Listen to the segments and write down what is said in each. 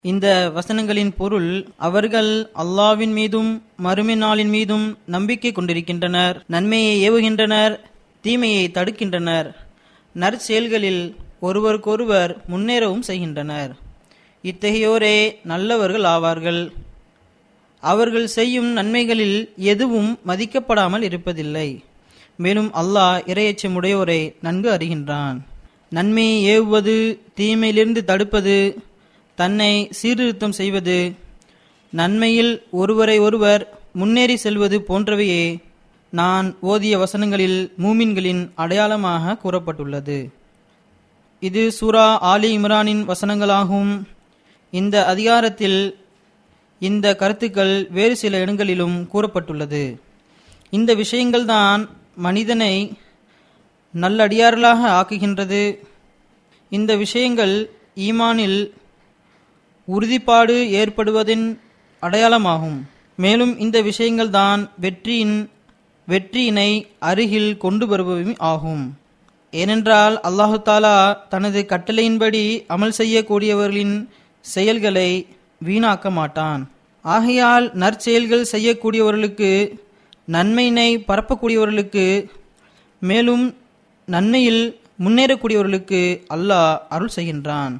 இந்த வசனங்களின் பொருள், அவர்கள் அல்லாஹ்வின் மீதும் மறுமை நாளின் மீதும் நம்பிக்கை கொண்டிருக்கின்றனர், நன்மையை ஏவுகின்றனர், தீமையை தடுக்கின்றனர், நற்செயல்களில் ஒருவருக்கொருவர் முன்னேறவும் செய்கின்றனர். இத்தகையோரே நல்லவர்கள் ஆவார்கள். அவர்கள் செய்யும் நன்மைகளில் எதுவும் மதிக்கப்படாமல் இருப்பதில்லை. மேலும் அல்லாஹ் இறையச்சமுடையோரை நன்கு அறிகின்றான். நன்மையை ஏவுவது, தீமையிலிருந்து தடுப்பது, தன்னை சீர்திருத்தம் செய்வது, நன்மையில் ஒருவரை ஒருவர் முன்னேறி செல்வது போன்றவையே நான் ஓதிய வசனங்களில் மூமின்களின் அடையாளமாக கூறப்பட்டுள்ளது. இது சூரா ஆலி இம்ரானின் வசனங்களாகும். இந்த அதிகாரத்தில் இந்த கருத்துக்கள் வேறு சில இடங்களிலும் கூறப்பட்டுள்ளது. இந்த விஷயங்கள்தான் மனிதனை நல்லடியார்களாக ஆக்குகின்றது. இந்த விஷயங்கள் ஈமானில் உறுதிப்பாடு ஏற்படுவதின் அடையாளமாகும். மேலும் இந்த விஷயங்கள் தான் வெற்றியினை அருகில் கொண்டு வருபவையும் ஆகும். ஏனென்றால் அல்லாஹு தாலா தனது கட்டளையின்படி அமல் செய்யக்கூடியவர்களின் செயல்களை வீணாக்க மாட்டான். ஆகையால் நற்செயல்கள் செய்யக்கூடியவர்களுக்கு, நன்மையினை பரப்பக்கூடியவர்களுக்கு, மேலும் நன்மையில் முன்னேறக்கூடியவர்களுக்கு அல்லாஹ் அருள் செய்கின்றான்.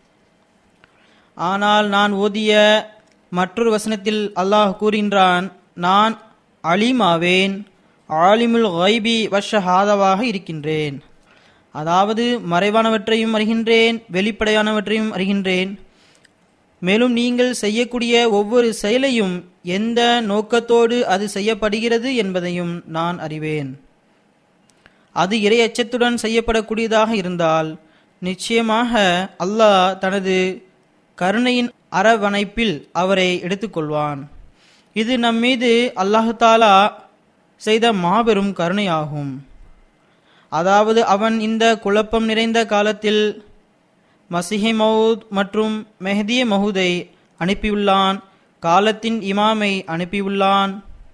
ஆனால் நான் ஓதிய மற்றொரு வசனத்தில் அல்லாஹ் கூறுகின்றான், நான் அலீமாவேன், ஆலிமுல் கைபி வஷஹாதாவாக இருக்கின்றேன். அதாவது மறைவானவற்றையும் அறிகின்றேன், வெளிப்படையானவற்றையும் அறிகின்றேன். மேலும் நீங்கள் செய்யக்கூடிய ஒவ்வொரு செயலையும் எந்த நோக்கத்தோடு அது செய்யப்படுகிறது என்பதையும் நான் அறிவேன். அது இறை அச்சத்துடன் செய்யப்படக்கூடியதாக இருந்தால் நிச்சயமாக அல்லாஹ் தனது கருணையின் அரவணைப்பில் அவரை எடுத்துக்கொள்வான். இது நம்மீது அல்லாஹு தாலா செய்த மாபெரும் கருணையாகும். அதாவது அவன் இந்த குழப்பம் நிறைந்த காலத்தில் மசிஹே மவுத் மற்றும் மெஹதியே மவுதை அனுப்பியுள்ளான், காலத்தின் இமாமை அனுப்பியுள்ளான்.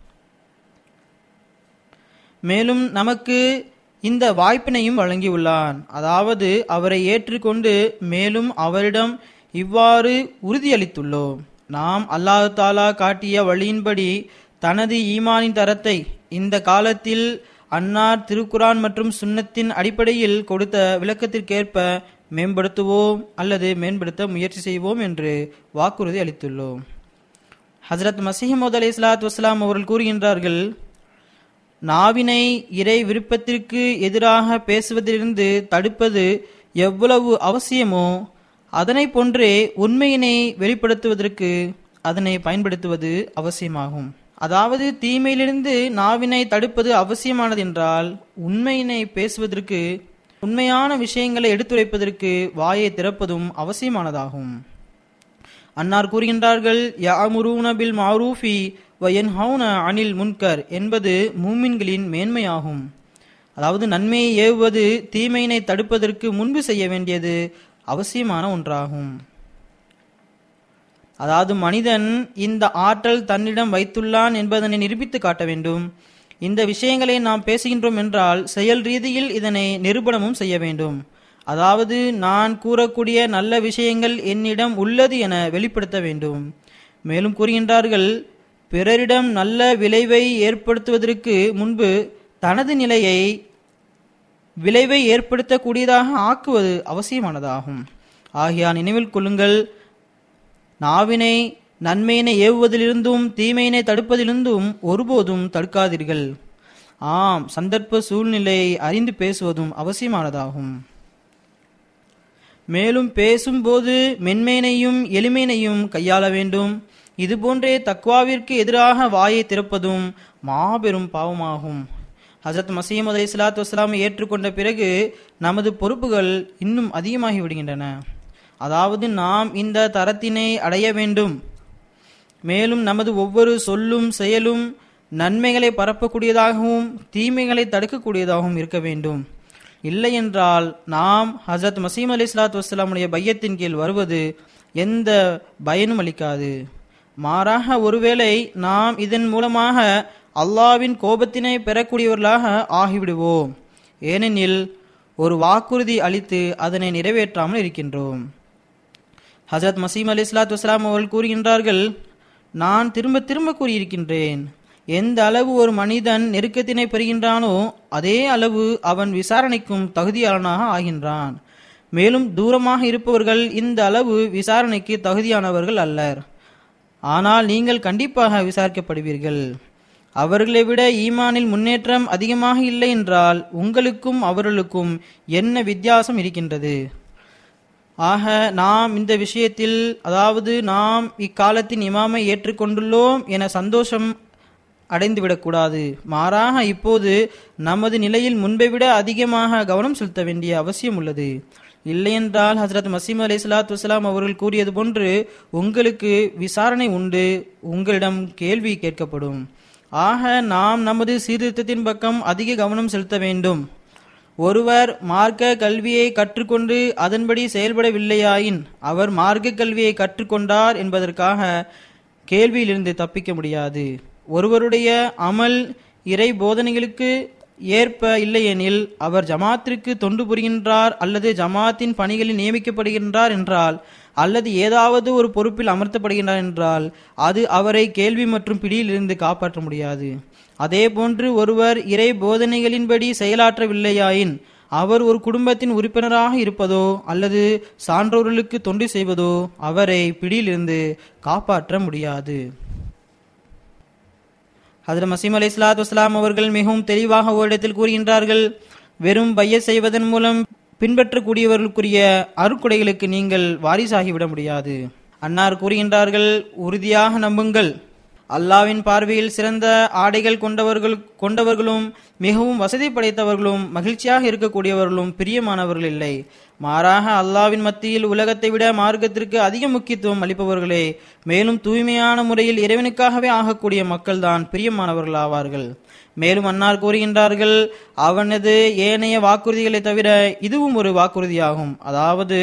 மேலும் நமக்கு இந்த வாய்ப்பினையும் வழங்கியுள்ளான். அதாவது அவரை ஏற்றுக்கொண்டு மேலும் அவரிடம் இவ்வாறு உறுதியளித்துள்ளோம், நாம் அல்லாஹு தாலா காட்டிய வழியின்படி தனது ஈமானின் தரத்தை இந்த காலத்தில் அன்னார் திருக்குரான் மற்றும் சுன்னத்தின் அடிப்படையில் கொடுத்த விளக்கத்திற்கேற்ப மேம்படுத்துவோம் அல்லது மேம்படுத்த முயற்சி செய்வோம் என்று வாக்குறுதி அளித்துள்ளோம். ஹஜ்ரத் மஸீஹ் மவ்ஊத் அலைஹிஸ்ஸலாத்து வஸ்ஸலாம் அவர்கள் கூறுகின்றார்கள், நாவினை இறை விருப்பத்திற்கு எதிராக பேசுவதிலிருந்து தடுப்பது எவ்வளவு அவசியமோ அதனை போன்றே உண்மையினை வெளிப்படுத்துவதற்கு அதனை பயன்படுத்துவது அவசியமாகும். அதாவது தீமையிலிருந்து நாவினை தடுப்பது அவசியமானது என்றால் உண்மையினை பேசுவதற்கு, உண்மையான விஷயங்களை எடுத்துரைப்பதற்கு வாயை திறப்பதும் அவசியமானதாகும். அன்னார் கூறுகின்றார்கள், யஅமுரூன பில் மஅரூஃபி வ யன்ஹவுன அனில் முன்கர் என்பது மூமின்களின் மேன்மையாகும். அதாவது நன்மையை ஏவுவது தீமையினை தடுப்பதற்கு முன்பு செய்ய வேண்டியது அவசியமான ஒன்றாகும். அதாவது மனிதன் இந்த ஆற்றல் தன்னிடம் வைத்துள்ளான் என்பதனை நிரூபித்து காட்ட வேண்டும். இந்த விஷயங்களை நாம் பேசுகின்றோம் என்றால் செயல் ரீதியில் இதனை நிரூபணமும் செய்ய வேண்டும். அதாவது நான் கூறக்கூடிய நல்ல விஷயங்கள் என்னிடம் உள்ளது என வெளிப்படுத்த வேண்டும். மேலும் கூறுகின்றார்கள், பிறரிடம் நல்ல விளைவை ஏற்படுத்துவதற்கு முன்பு தனது விளைவை ஏற்படுத்தக்கூடியதாக ஆக்குவது அவசியமானதாகும். ஆகையால் நினைவில் கொள்ளுங்கள், நாவினை நன்மையினை ஏவுவதிலிருந்தும் தீமையினை தடுப்பதிலிருந்தும் ஒருபோதும் தடுக்காதீர்கள். ஆம், சந்தர்ப்ப சூழ்நிலையை அறிந்து பேசுவதும் அவசியமானதாகும். மேலும் பேசும்போது மென்மையினையும் எளிமையினையும் கையாள வேண்டும். இதுபோன்றே தக்வாவிற்கு எதிராக வாயை திறப்பதும் மாபெரும் பாவமாகும். ஹஜ்ரத் மஸீஹ் மவ்ஊத் அலைஹிஸ்ஸலாத்து வஸ்ஸலாமை ஏற்றுக்கொண்ட பிறகு நமது பொறுப்புகள் இன்னும் அதிகமாகி விடுகின்றன. அதாவது நாம் இந்த தரத்தினை அடைய வேண்டும். மேலும் நமது ஒவ்வொரு சொல்லும் செயலும் நன்மைகளை பரப்பக்கூடியதாகவும் தீமைகளை தடுக்கக்கூடியதாகவும் இருக்க வேண்டும். இல்லை என்றால் நாம் ஹஜ்ரத் மஸீஹ் அலைஹிஸ்ஸலாத்து வஸ்ஸலாமுடைய பையத்தின் கீழ் வருவது எந்த பயனும் அளிக்காது. மாறாக ஒருவேளை நாம் இதன் மூலமாக அல்லாஹ்வின் கோபத்தினை பெறக்கூடியவர்களாக ஆகிவிடுவோம். ஏனெனில் ஒரு வாக்குறுதி அளித்து அதனை நிறைவேற்றாமல் இருக்கின்றோம். ஹசரத் மசீம் அலைஹிஸ்ஸலாத்து வஸ்ஸலாம் அவர்கள் கூறுகின்றார்கள், நான் திரும்ப திரும்ப கூறியிருக்கின்றேன், எந்த அளவு ஒரு மனிதன் நெருக்கத்தினை பெறுகின்றானோ அதே அளவு அவன் விசாரணைக்கும் தகுதியாளனாக ஆகின்றான். மேலும் தூரமாக இருப்பவர்கள் இந்த அளவு விசாரணைக்கு தகுதியானவர்கள் அல்லர். ஆனால் நீங்கள் கண்டிப்பாக விசாரிக்கப்படுவீர்கள். அவர்களை விட ஈமானில் முன்னேற்றம் அதிகமாக இல்லை என்றால் உங்களுக்கும் அவர்களுக்கும் என்ன வித்தியாசம் இருக்கின்றது? ஆக நாம் இந்த விஷயத்தில், அதாவது நாம் இக்காலத்தின் இமாமை ஏற்றுக்கொண்டுள்ளோம் என சந்தோஷம் அடைந்துவிடக்கூடாது. மாறாக இப்போது நமது நிலையில் முன்பை விட அதிகமாக கவனம் செலுத்த வேண்டிய அவசியம் உள்ளது. இல்லையென்றால் ஹசரத் மசீம் அலைஹிஸ்ஸலாத்து வஸ்ஸலாம் அவர்கள் கூறியது போன்று உங்களுக்கு விசாரணை உண்டு, உங்களிடம் கேள்வி கேட்கப்படும். ஆக நாம் நமது சீர்திருத்தத்தின் பக்கம் அதிக கவனம் செலுத்த வேண்டும். ஒருவர் மார்க்க கல்வியை கற்றுக்கொண்டு அதன்படி செயல்படவில்லையாயின் அவர் மார்க்க கல்வியை கற்றுக்கொண்டார் என்பதற்காக கேள்வியிலிருந்து தப்பிக்க முடியாது. ஒருவருடைய அமல் இறை போதனைகளுக்கு ஏற்ப இல்லையெனில் அவர் ஜமாத்திற்கு தொண்டு புரிகின்றார் அல்லது ஜமாத்தின் பணிகளில் நியமிக்கப்படுகின்றார் என்றால் அல்லது ஏதாவது ஒரு பொறுப்பில் அமர்த்தப்படுகின்றார் என்றால் அது அவரை கேள்வி மற்றும் பிடியிலிருந்து காப்பாற்ற முடியாது. அதே போன்று ஒருவர் இறை போதனைகளின்படி செயலாற்றவில்லையாயின் அவர் ஒரு குடும்பத்தின் உறுப்பினராக இருப்பதோ அல்லது சான்றோர்களுக்கு தொண்டு செய்வதோ அவரை பிடியிலிருந்து காப்பாற்ற முடியாது. ஹஜ்ரத் மசீம் அலைஹிஸ்ஸலாத்து வஸ்ஸலாம் அவர்கள் மிகவும் தெளிவாக ஓரிடத்தில் கூறுகின்றார்கள், வெறும் பையத் செய்வதன் மூலம் பின்பற்றக்கூடியவர்களுக்குரிய அருட்கொடைகளுக்கு நீங்கள் வாரிசாகிவிட முடியாது. அன்னார் கூறுகின்றார்கள், உறுதியாக நம்புங்கள், அல்லாவின் பார்வையில் சிறந்த ஆடைகள் கொண்டவர்களும் மிகவும் வசதி படைத்தவர்களும் மகிழ்ச்சியாக இருக்கக்கூடியவர்களும் பிரியமானவர்கள் இல்லை. மாறாக அல்லாவின் மத்தியில் உலகத்தை விட மார்க்கத்திற்கு அதிக முக்கியத்துவம் அளிப்பவர்களே, மேலும் தூய்மையான முறையில் இறைவனுக்காகவே ஆகக்கூடிய மக்கள்தான் பிரியமானவர்கள் ஆவார்கள். மேலும் அன்னார் கூறுகின்றார்கள், அவனது ஏனைய வாக்குறுதிகளை தவிர இதுவும் ஒரு வாக்குறுதியாகும். அதாவது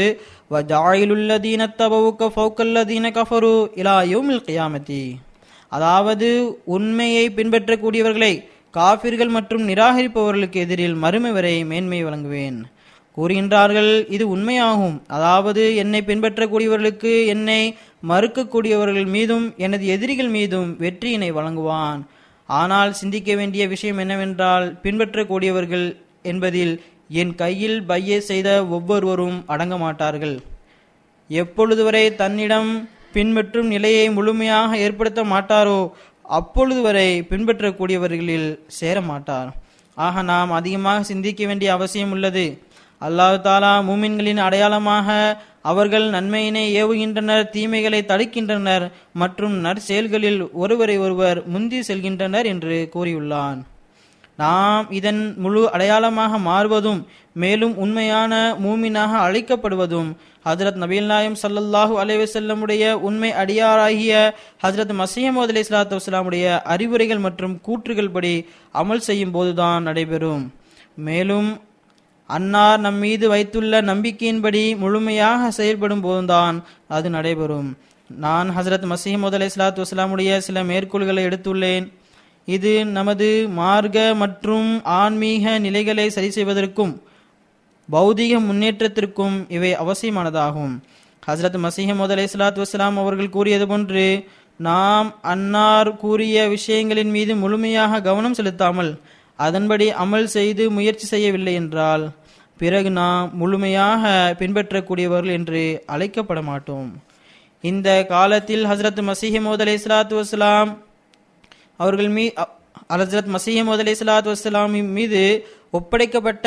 அதாவது உண்மையை பின்பற்றக்கூடியவர்களை காபிர்கள் மற்றும் நிராகரிப்பவர்களுக்கு எதிரில் மறுமை வரை மேன்மை வழங்குவேன். கூறுகின்றார்கள், இது உண்மையாகும். அதாவது என்னை பின்பற்றக்கூடியவர்களுக்கு என்னை மறுக்கக்கூடியவர்கள் மீதும் எனது எதிரிகள் மீதும் வெற்றியினை வழங்குவான். ஆனால் சிந்திக்க வேண்டிய விஷயம் என்னவென்றால், பின்பற்றக்கூடியவர்கள் என்பதில் என் கையில் பைய செய்த ஒவ்வொருவரும் அடங்க மாட்டார்கள். எப்பொழுது வரை தன்னிடம் பின்பற்றும் நிலையை முழுமையாக ஏற்படுத்த மாட்டாரோ அப்பொழுது வரை பின்பற்றக்கூடியவர்களில் சேர மாட்டார். ஆக நாம் அதிகமாக சிந்திக்க வேண்டிய அவசியம் உள்ளது. அல்லாஹ் தாலா மூமின்களின் அடையாளமாக அவர்கள் நன்மையினை ஏவுகின்றனர், தீமைகளை தடுக்கின்றனர் மற்றும் நற்செயல்களில் ஒருவரை ஒருவர் முந்தி செல்கின்றனர் என்று கூறியுள்ளான். நாம் இதன் முழு அடையாளமாக மாறுவதும் மேலும் உண்மையான மூமினாக அழைக்கப்படுவதும் ஹஜ்ரத் நபிகள் நாயகம் ஸல்லல்லாஹு அலைஹி வஸல்லமுடைய உண்மை அடியாராகிய ஹஜ்ரத் மஸீஹ் மவ்ஊத் அலைஹிஸ்ஸலாத்து வஸ்ஸலாமுடைய அறிவுரைகள் மற்றும் கூற்றுகள் படி அமல் செய்யும் போதுதான் நடைபெறும். மேலும் அன்னார் நம் மீது வைத்துள்ள நம்பிக்கையின்படி முழுமையாக செயல்படும் போதுதான் அது நடைபெறும். நான் ஹஜ்ரத் மஸீஹ் மவ்ஊத் அலைஹிஸ்ஸலாத்து வஸ்ஸலாமுடைய சில மேற்கோள்களை எடுத்துள்ளேன். இது நமது மார்க்க மற்றும் ஆன்மீக நிலைகளை சரி செய்வதற்கும் பௌதிக முன்னேற்றத்திற்கும் இவை அவசியமானதாகும். ஹஜ்ரத் மஸீஹ் மவ்ஊத் அலைஹிஸ்ஸலாத்து வஸ்ஸலாம் அவர்கள் கூறியது போன்று நாம் அன்னார் கூறிய விஷயங்களின் மீது முழுமையாக கவனம் செலுத்தாமல் அதன்படி அமல் செய்து முயற்சி செய்யவில்லை என்றால் பிறகு நாம் முழுமையாக பின்பற்றக்கூடியவர்கள் என்று அழைக்கப்பட மாட்டோம். இந்த காலத்தில் ஹஜ்ரத் மஸீஹ் மவ்ஊத் அலைஹிஸ்ஸலாத்து வஸ்ஸலாம் அவர்கள் ஹஜ்ரத் மஸீஹ் மவ்ஊத் அலைஹிஸ்ஸலாத்து வஸ்ஸலாம் மீது ஒப்படைக்கப்பட்ட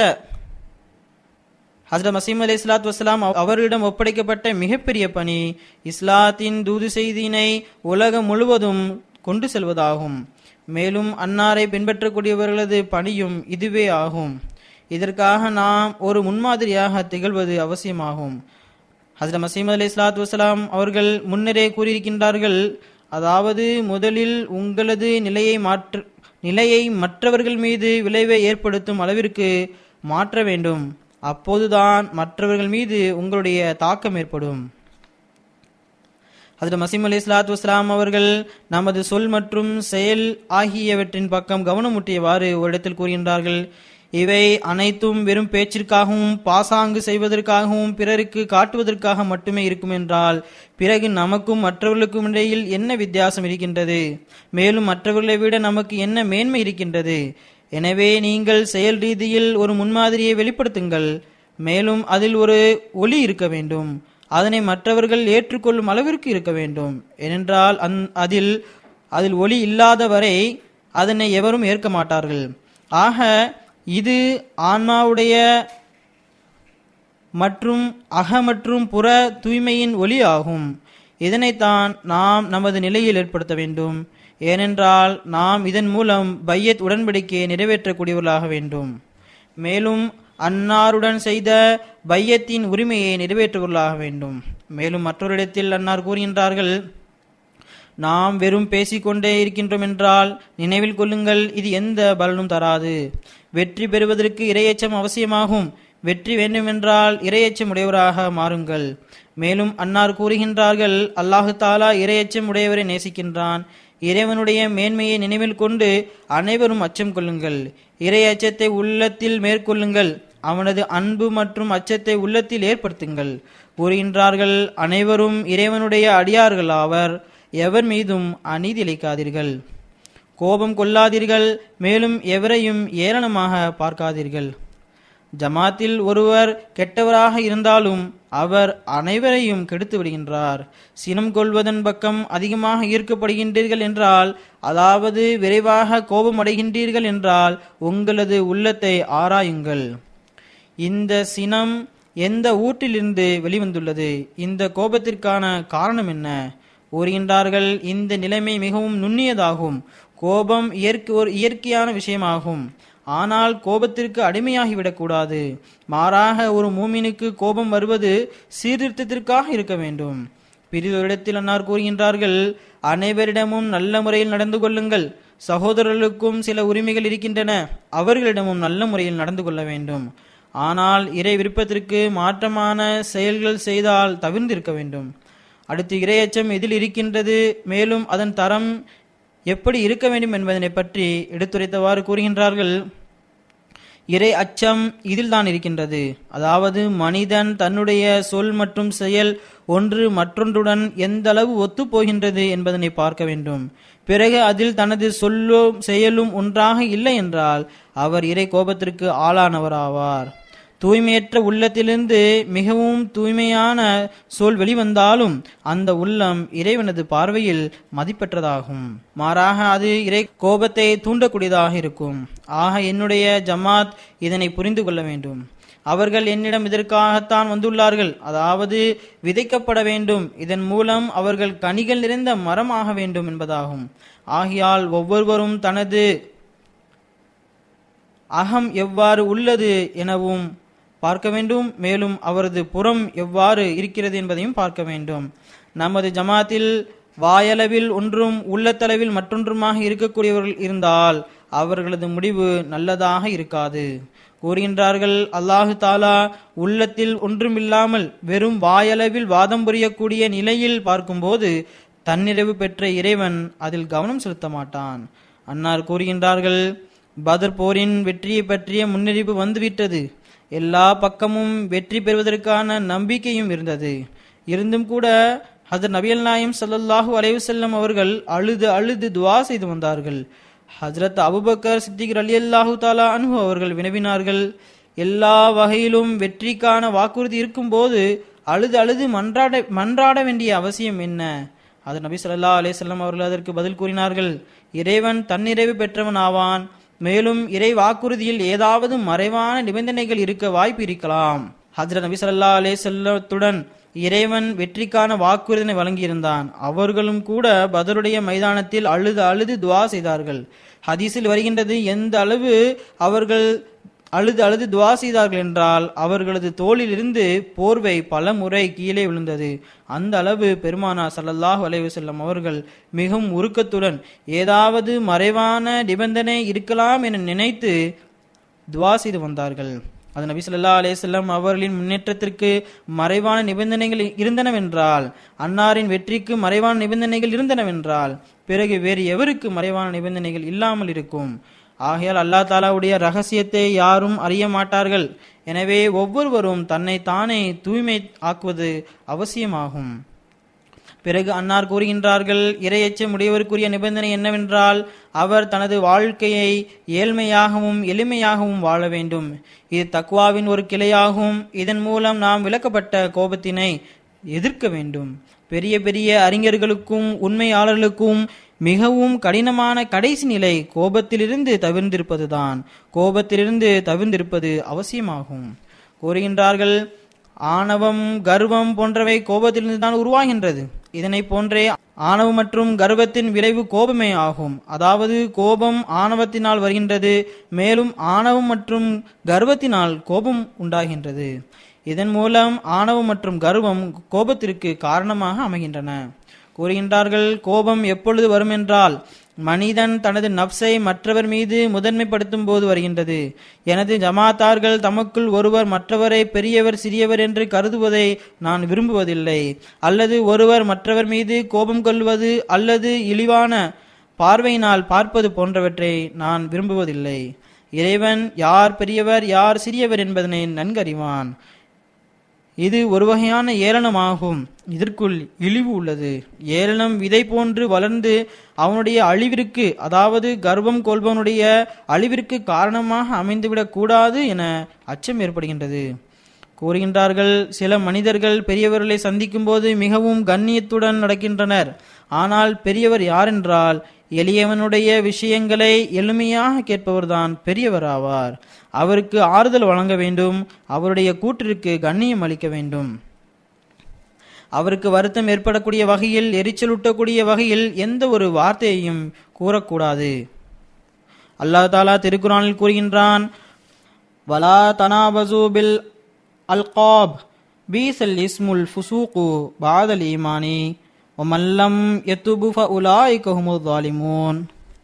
ஹஜ்ரத் மஸீஹ் அலைஹிஸ்ஸலாத்து வஸ்ஸலாம் அவர்களிடம் ஒப்படைக்கப்பட்ட மிகப்பெரிய பணி இஸ்லாத்தின் தூது செய்தியினை உலகம் முழுவதும் கொண்டு செல்வதாகும். மேலும் அன்னாரை பின்பற்றக்கூடியவர்களது பணியும் இதுவே ஆகும். இதற்காக நாம் ஒரு முன்மாதிரியாக திகழ்வது அவசியமாகும். ஹஜ்ரத் மஸீஹ் அலைஹிஸ்ஸலாத்து வஸ்ஸலாம் அவர்கள் முன்னரே கூறியிருக்கின்றார்கள், அதாவது முதலில் உங்களது நிலையை மற்றவர்கள் மீது விளைவை ஏற்படுத்தும் அளவிற்கு மாற்ற வேண்டும். அப்போதுதான் மற்றவர்கள் மீது உங்களுடைய தாக்கம் ஏற்படும். ஹஜ்ரத் மஸீஹ் அலைஹிஸ்ஸலாத்து வஸ்ஸலாம் அவர்கள் நமது சொல் மற்றும் செயல் ஆகியவற்றின் பக்கம் கவனமூட்டியவாறு ஒரு இடத்தில் கூறுகின்றார்கள், இவை அனைத்தும் வெறும் பேச்சிற்காகவும் பாசாங்கு செய்வதற்காகவும் பிறருக்கு காட்டுவதற்காக மட்டுமே இருக்கும் என்றால் பிறகு நமக்கும் மற்றவர்களுக்கும் இடையில் என்ன வித்தியாசம் இருக்கின்றது? மேலும் மற்றவர்களை விட நமக்கு என்ன மேன்மை இருக்கின்றது? எனவே நீங்கள் செயல் ரீதியில் ஒரு முன்மாதிரியை வெளிப்படுத்துங்கள். மேலும் அதில் ஒரு ஒளி இருக்க வேண்டும். அதனை மற்றவர்கள் ஏற்றுக்கொள்ளும் அளவிற்கு இருக்க வேண்டும். ஏனென்றால் அதில் ஒளி இல்லாத வரை அதனை எவரும் ஏற்க மாட்டார்கள். ஆக இது ஆன்மாவுடைய மற்றும் மற்றும் புற தூய்மையின் ஒளி ஆகும். இதனைத்தான் நாம் நமது நிலையில் ஏற்படுத்த வேண்டும். ஏனென்றால் நாம் இதன் மூலம் பையத் உடன்படிக்கையை நிறைவேற்றக்கூடியவர்களாக வேண்டும். மேலும் அன்னாருடன் செய்த பையத்தின் உரிமையை நிறைவேற்றுவர்களாக வேண்டும். மேலும் மற்றொரு அன்னார் கூறுகின்றார்கள், நாம் வெறும் பேசிக்கொண்டே இருக்கின்றோம் என்றால் நினைவில் கொள்ளுங்கள், இது எந்த பலனும் தராது. வெற்றி பெறுவதற்கு இறையச்சம் அவசியமாகும். வெற்றி வேண்டுமென்றால் இறையச்சம் உடையவராக மாறுங்கள். மேலும் அன்னார் கூறுகின்றார்கள், அல்லாஹு தாலா இறையச்சம் உடையவரை நேசிக்கின்றான். இறைவனுடைய மேன்மையை நினைவில் கொண்டு அனைவரும் அச்சம் கொள்ளுங்கள். இறை அச்சத்தை உள்ளத்தில் மேற்கொள்ளுங்கள். அவனது அன்பு மற்றும் அச்சத்தை உள்ளத்தில் ஏற்படுத்துங்கள். கூறுகின்றார்கள், அனைவரும் இறைவனுடைய அடியார்கள் ஆவர். எவர் மீதும் அநீதி இழைக்காதீர்கள், கோபம் கொள்ளாதீர்கள். மேலும் எவரையும் ஏளனமாக பார்க்காதீர்கள். ஜமாத்தில் ஒருவர் கெட்டவராக இருந்தாலும் அவர் அனைவரையும் கெடுத்து விடுகின்றார். சினம் கொள்வதன் பக்கம் அதிகமாக ஈர்க்கப்படுகின்றீர்கள் என்றால், அதாவது விரைவாக கோபம் அடைகின்றீர்கள் என்றால் உங்களது உள்ளத்தை ஆராயுங்கள். இந்த சினம் எந்த ஊற்றிலிருந்து வெளிவந்துள்ளது? இந்த கோபத்திற்கான காரணம் என்ன? கூறுகின்றார்கள், இந்த நிலைமை மிகவும் நுண்ணியதாகும். கோபம் ஒரு இயற்கையான விஷயமாகும். ஆனால் கோபத்திற்கு அடிமையாகிவிடக்கூடாது. மாறாக ஒரு மூமினுக்கு கோபம் வருவது சீர்திருத்தத்திற்காக இருக்க வேண்டும். பிரிதொரிடத்தில் அன்னார் கூறுகின்றார்கள், அனைவரிடமும் நல்ல முறையில் நடந்து கொள்ளுங்கள். சகோதரர்களுக்கும் சில உரிமைகள் இருக்கின்றன, அவர்களிடமும் நல்ல முறையில் நடந்து கொள்ள வேண்டும். ஆனால் இறை விருப்பத்திற்கு மாற்றமான செயல்கள் செய்தால் தவிர்ந்திருக்க வேண்டும். அடுத்து இறையச்சம் எதில் இருக்கின்றது, மேலும் அதன் தரம் எப்படி இருக்க வேண்டும் என்பதனை பற்றி எடுத்துரைத்தவாறு கூறுகின்றார்கள். இறை அச்சம் இதில் தான் இருக்கின்றது. அதாவது மனிதன் தன்னுடைய சொல் மற்றும் செயல் ஒன்று மற்றொன்றுடன் எந்த அளவு ஒத்து போகின்றது என்பதனை பார்க்க வேண்டும். பிறகு அதில் தனது சொல்லும் செயலும் ஒன்றாக இல்லை என்றால் அவர் இறை கோபத்திற்கு ஆளானவராவார். தூய்மையற்ற உள்ளத்திலிருந்து மிகவும் தூய்மையான சொல் வெளிவந்தாலும் அந்த உள்ளம் இறைவனது பார்வையில் மதிப்பற்றதாகும். மாறாக அது இறை கோபத்தை தூண்டக்கூடியதாக இருக்கும். ஆக என்னுடைய ஜமாத் இதனை புரிந்து கொள்ள வேண்டும். அவர்கள் என்னிடம் இதற்காகத்தான் வந்துள்ளார்கள், அதாவது விதைக்கப்பட வேண்டும். இதன் மூலம் அவர்கள் கனிகள் நிறைந்த மரமாக வேண்டும் என்பதாகும். ஆகையால் ஒவ்வொருவரும் தனது அகம் எவ்வாறு உள்ளது எனவும் பார்க்க வேண்டும். மேலும் அவரது புறம் எவ்வாறு இருக்கிறது என்பதையும் பார்க்க வேண்டும். நமது ஜமாத்தில் வாயளவில் ஒன்றும் உள்ளத்தளவில் மற்றொன்றுமாக இருக்கக்கூடியவர்கள் இருந்தால் அவர்களது முடிவு நல்லதாக இருக்காது. கூறுகின்றார்கள், அல்லாஹு தாலா உள்ளத்தில் ஒன்றுமில்லாமல் வெறும் வாயளவில் வாதம் புரியக்கூடிய நிலையில் பார்க்கும்போது தன்னிறைவு பெற்ற இறைவன் அதில் கவனம் செலுத்த மாட்டான். அன்னார் கூறுகின்றார்கள், பத்ர் போரின் வெற்றியை பற்றிய முன்னறிவு வந்துவிட்டது. எல்லா பக்கமும் வெற்றி பெறுவதற்கான நம்பிக்கையும் இருந்தது. இருந்தும் கூட ஹஜ்ரத் நபிகள் நாயகம் ஸல்லல்லாஹு அலைஹி வஸல்லம் அவர்கள் அழுது துஆ செய்து வந்தார்கள். ஹஜ்ரத் அபூபக்கர் சித்திக் ரலியல்லாஹு தஆலா அன்ஹு அவர்கள் வினவினார்கள், எல்லா வகையிலும் வெற்றிக்கான வாக்குறுதி இருக்கும் போது அழுது மன்றாட வேண்டிய அவசியம் என்ன? ஹஜ்ரத் நபி ஸல்லல்லாஹு அலைஹி வஸல்லம் அவர்கள் அதற்கு பதில் கூறினார்கள், இறைவன் தன்னிறைவு பெற்றவன் ஆவான். மேலும் இறை வாக்குறுதியில் ஏதாவது மறைவான நிபந்தனைகள் இருக்க வாய்ப்பு இருக்கலாம். ஹஜ்ரத் நபி ஸல்லல்லாஹு அலைஹி வஸல்லத்துடன் இறைவன் வெற்றிக்கான வாக்குறுதினை வழங்கியிருந்தான். அவர்களும் கூட பதருடைய மைதானத்தில் அழுது துஆ செய்தார்கள். ஹதீஸில் வருகின்றது, எந்த அளவு அவர்கள் அழுது துஆ செய்தார்கள் என்றால் அவர்களது தோளில் இருந்து போர்வை பல முறை கீழே விழுந்தது. அந்த அளவு பெருமானா ஸல்லல்லாஹு அலைஹி வஸல்லம் அவர்கள் மிகவும் உருக்கத்துடன் ஏதாவது மறைவான நிபந்தனை இருக்கலாம் என நினைத்து துஆ செய்து வந்தார்கள். அது நபி ஸல்லல்லாஹு அலைஹி வஸல்லம் அவர்களின் முன்னேற்றத்திற்கு மறைவான நிபந்தனைகள் இருந்தனவென்றால், அன்னாரின் வெற்றிக்கு மறைவான நிபந்தனைகள் இருந்தனவென்றால் பிறகு வேறு எவருக்கு மறைவான நிபந்தனைகள் இல்லாமல் இருக்கும்? ஆகையால் அல்லாஹ் தாலாவுடைய ரகசியத்தை யாரும் அறிய மாட்டார்கள். எனவே ஒவ்வொருவரும் தன்னை தானே தூய்மை ஆக்குவது அவசியமாகும். பிறகு அன்னார் கூறுகின்றார்கள், இறையச்சம் உடையவருக்குரிய நிபந்தனை என்னவென்றால் அவர் தனது வாழ்க்கையை ஏழ்மையாகவும் எளிமையாகவும் வாழ வேண்டும். இது தக்வாவின் ஒரு கிளையாகும். இதன் மூலம் நாம் விளக்கப்பட்ட கோபத்தினை எதிர்க்க வேண்டும். பெரிய பெரிய அறிஞர்களுக்கும் உண்மையாளர்களுக்கும் மிகவும் கடினமான கடைசி நிலை கோபத்திலிருந்து தவிர்ந்திருப்பதுதான். கோபத்திலிருந்து தவிர்ந்திருப்பது அவசியமாகும். கூறுகின்றார்கள், ஆணவம் கர்வம் போன்றவை கோபத்திலிருந்து தான் உருவாகின்றது. இதனை போன்றே ஆணவம் மற்றும் கர்வத்தின் விளைவு கோபமே ஆகும். அதாவது கோபம் ஆணவத்தினால் வருகின்றது, மேலும் ஆணவம் மற்றும் கர்வத்தினால் கோபம் உண்டாகின்றது. இதன் மூலம் ஆணவம் மற்றும் கர்வம் கோபத்திற்கு காரணமாக அமைகின்றன. கூறுகின்றார்கள், கோபம் எப்பொழுது வரும் என்றால் மனிதன் தனது நப்சை மற்றவர் மீது முதன்மைப்படுத்தும் போது வருகின்றது. எனது ஜமாத்தார்கள் தமக்குள் ஒருவர் மற்றவரை பெரியவர் சிறியவர் என்று கருதுவதை நான் விரும்புவதில்லை. அல்லது ஒருவர் மற்றவர் மீது கோபம் கொள்வது அல்லது இழிவான பார்வையினால் பார்ப்பது போன்றவற்றை நான் விரும்புவதில்லை. இறைவன் யார் பெரியவர் யார் சிறியவர் என்பதனை நன்கறிவான். இது ஒரு வகையான ஏளனமாகும். இதற்குள் இழிவு உள்ளது. ஏளனம் விதை போன்று வளர்ந்து அவனுடைய அழிவிற்கு, அதாவது கர்வம் கொள்பவனுடைய அழிவிற்கு காரணமாக அமைந்துவிடக் கூடாது என அச்சம் ஏற்படுகின்றது. கூறுகின்றார்கள், சில மனிதர்கள் பெரியவர்களை சந்திக்கும் போது மிகவும் கண்ணியத்துடன் நடக்கின்றனர். ஆனால் பெரியவர் யாரென்றால் எளியவனுடைய விஷயங்களை எளிமையாக கேட்பவர்தான் பெரியவர் ஆவார். அவருக்கு ஆறுதல் வழங்க வேண்டும். அவருடைய கூற்றிற்கு கண்ணியம் அளிக்க வேண்டும். அவருக்கு வருத்தம் ஏற்படக்கூடிய வகையில், எரிச்சலூட்டக்கூடிய வகையில் எந்த ஒரு வார்த்தையையும் கூறக்கூடாது. அல்லாஹ் தாலா திருக்குரானில் கூறுகின்றான், வலா தனாபசு பில் அல்காப் பீசல் இஸ்முல் ஃபுசூகு பாதல் ஈமானி வமல்லம் யத்துபு ஃபஉலாயிக ஹுமுல் ஸாலிமூன்.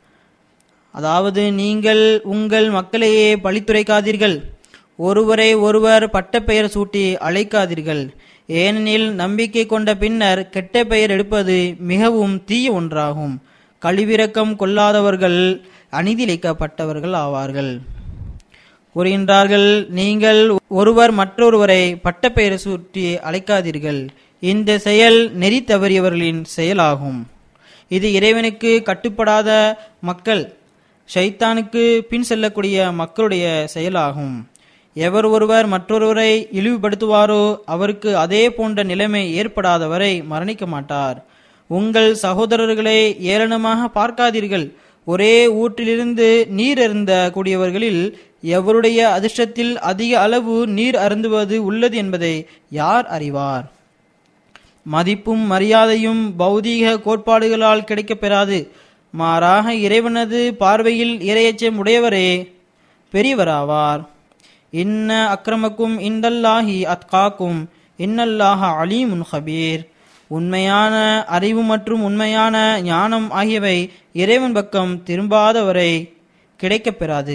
அதாவது, நீங்கள் உங்கள் மக்களையே பழித்துரைக்காதீர்கள், ஒருவரை ஒருவர் பட்ட பெயர் சூட்டி அழைக்காதீர்கள். ஏனெனில் நம்பிக்கை கொண்ட பின்னர் கெட்ட பெயர் எடுப்பது மிகவும் தீய ஒன்றாகும். கழிவிரக்கம் கொள்ளாதவர்கள் அநீதிழைக்கப்பட்டவர்கள் ஆவார்கள். கூறுகின்றார்கள், நீங்கள் ஒருவர் மற்றொருவரை பட்ட பெயர் சூட்டி அழைக்காதீர்கள். இந்த செயல் நெறி தவறியவர்களின் செயலாகும். இது இறைவனுக்கு கட்டுப்படாத மக்கள், ஷைத்தானுக்கு பின் செல்லக்கூடிய மக்களுடைய செயலாகும். எவர் ஒருவர் மற்றொருவரை இழிவுபடுத்துவாரோ அவருக்கு அதே போன்ற நிலைமை ஏற்படாதவரை மரணிக்க மாட்டார். உங்கள் சகோதரர்களை ஏளனமாக பார்க்காதீர்கள். ஒரே ஊற்றிலிருந்து நீர் அருந்த கூடியவர்களில் எவருடைய அதிர்ஷ்டத்தில் அதிக அளவு நீர் அருந்துவது உள்ளது என்பதை யார் அறிவார்? மதிப்பும் மரியாதையும் பௌதீக கோட்பாடுகளால் கிடைக்கப் பெறாது. மாறாக இறைவனது பார்வையில் இறையச்சம் உடையவரே பெரியவராவார். இன்ன அக்ரமக்கும் இந்தல்லாஹி அத்காக்கும் இன்னல்லாஹ அலீமுன் ஹபீர். உண்மையான அறிவு மற்றும் உண்மையான ஞானம் ஆகியவை இறைவன் பக்கம் திரும்பாதவரை கிடைக்கப் பெறாது.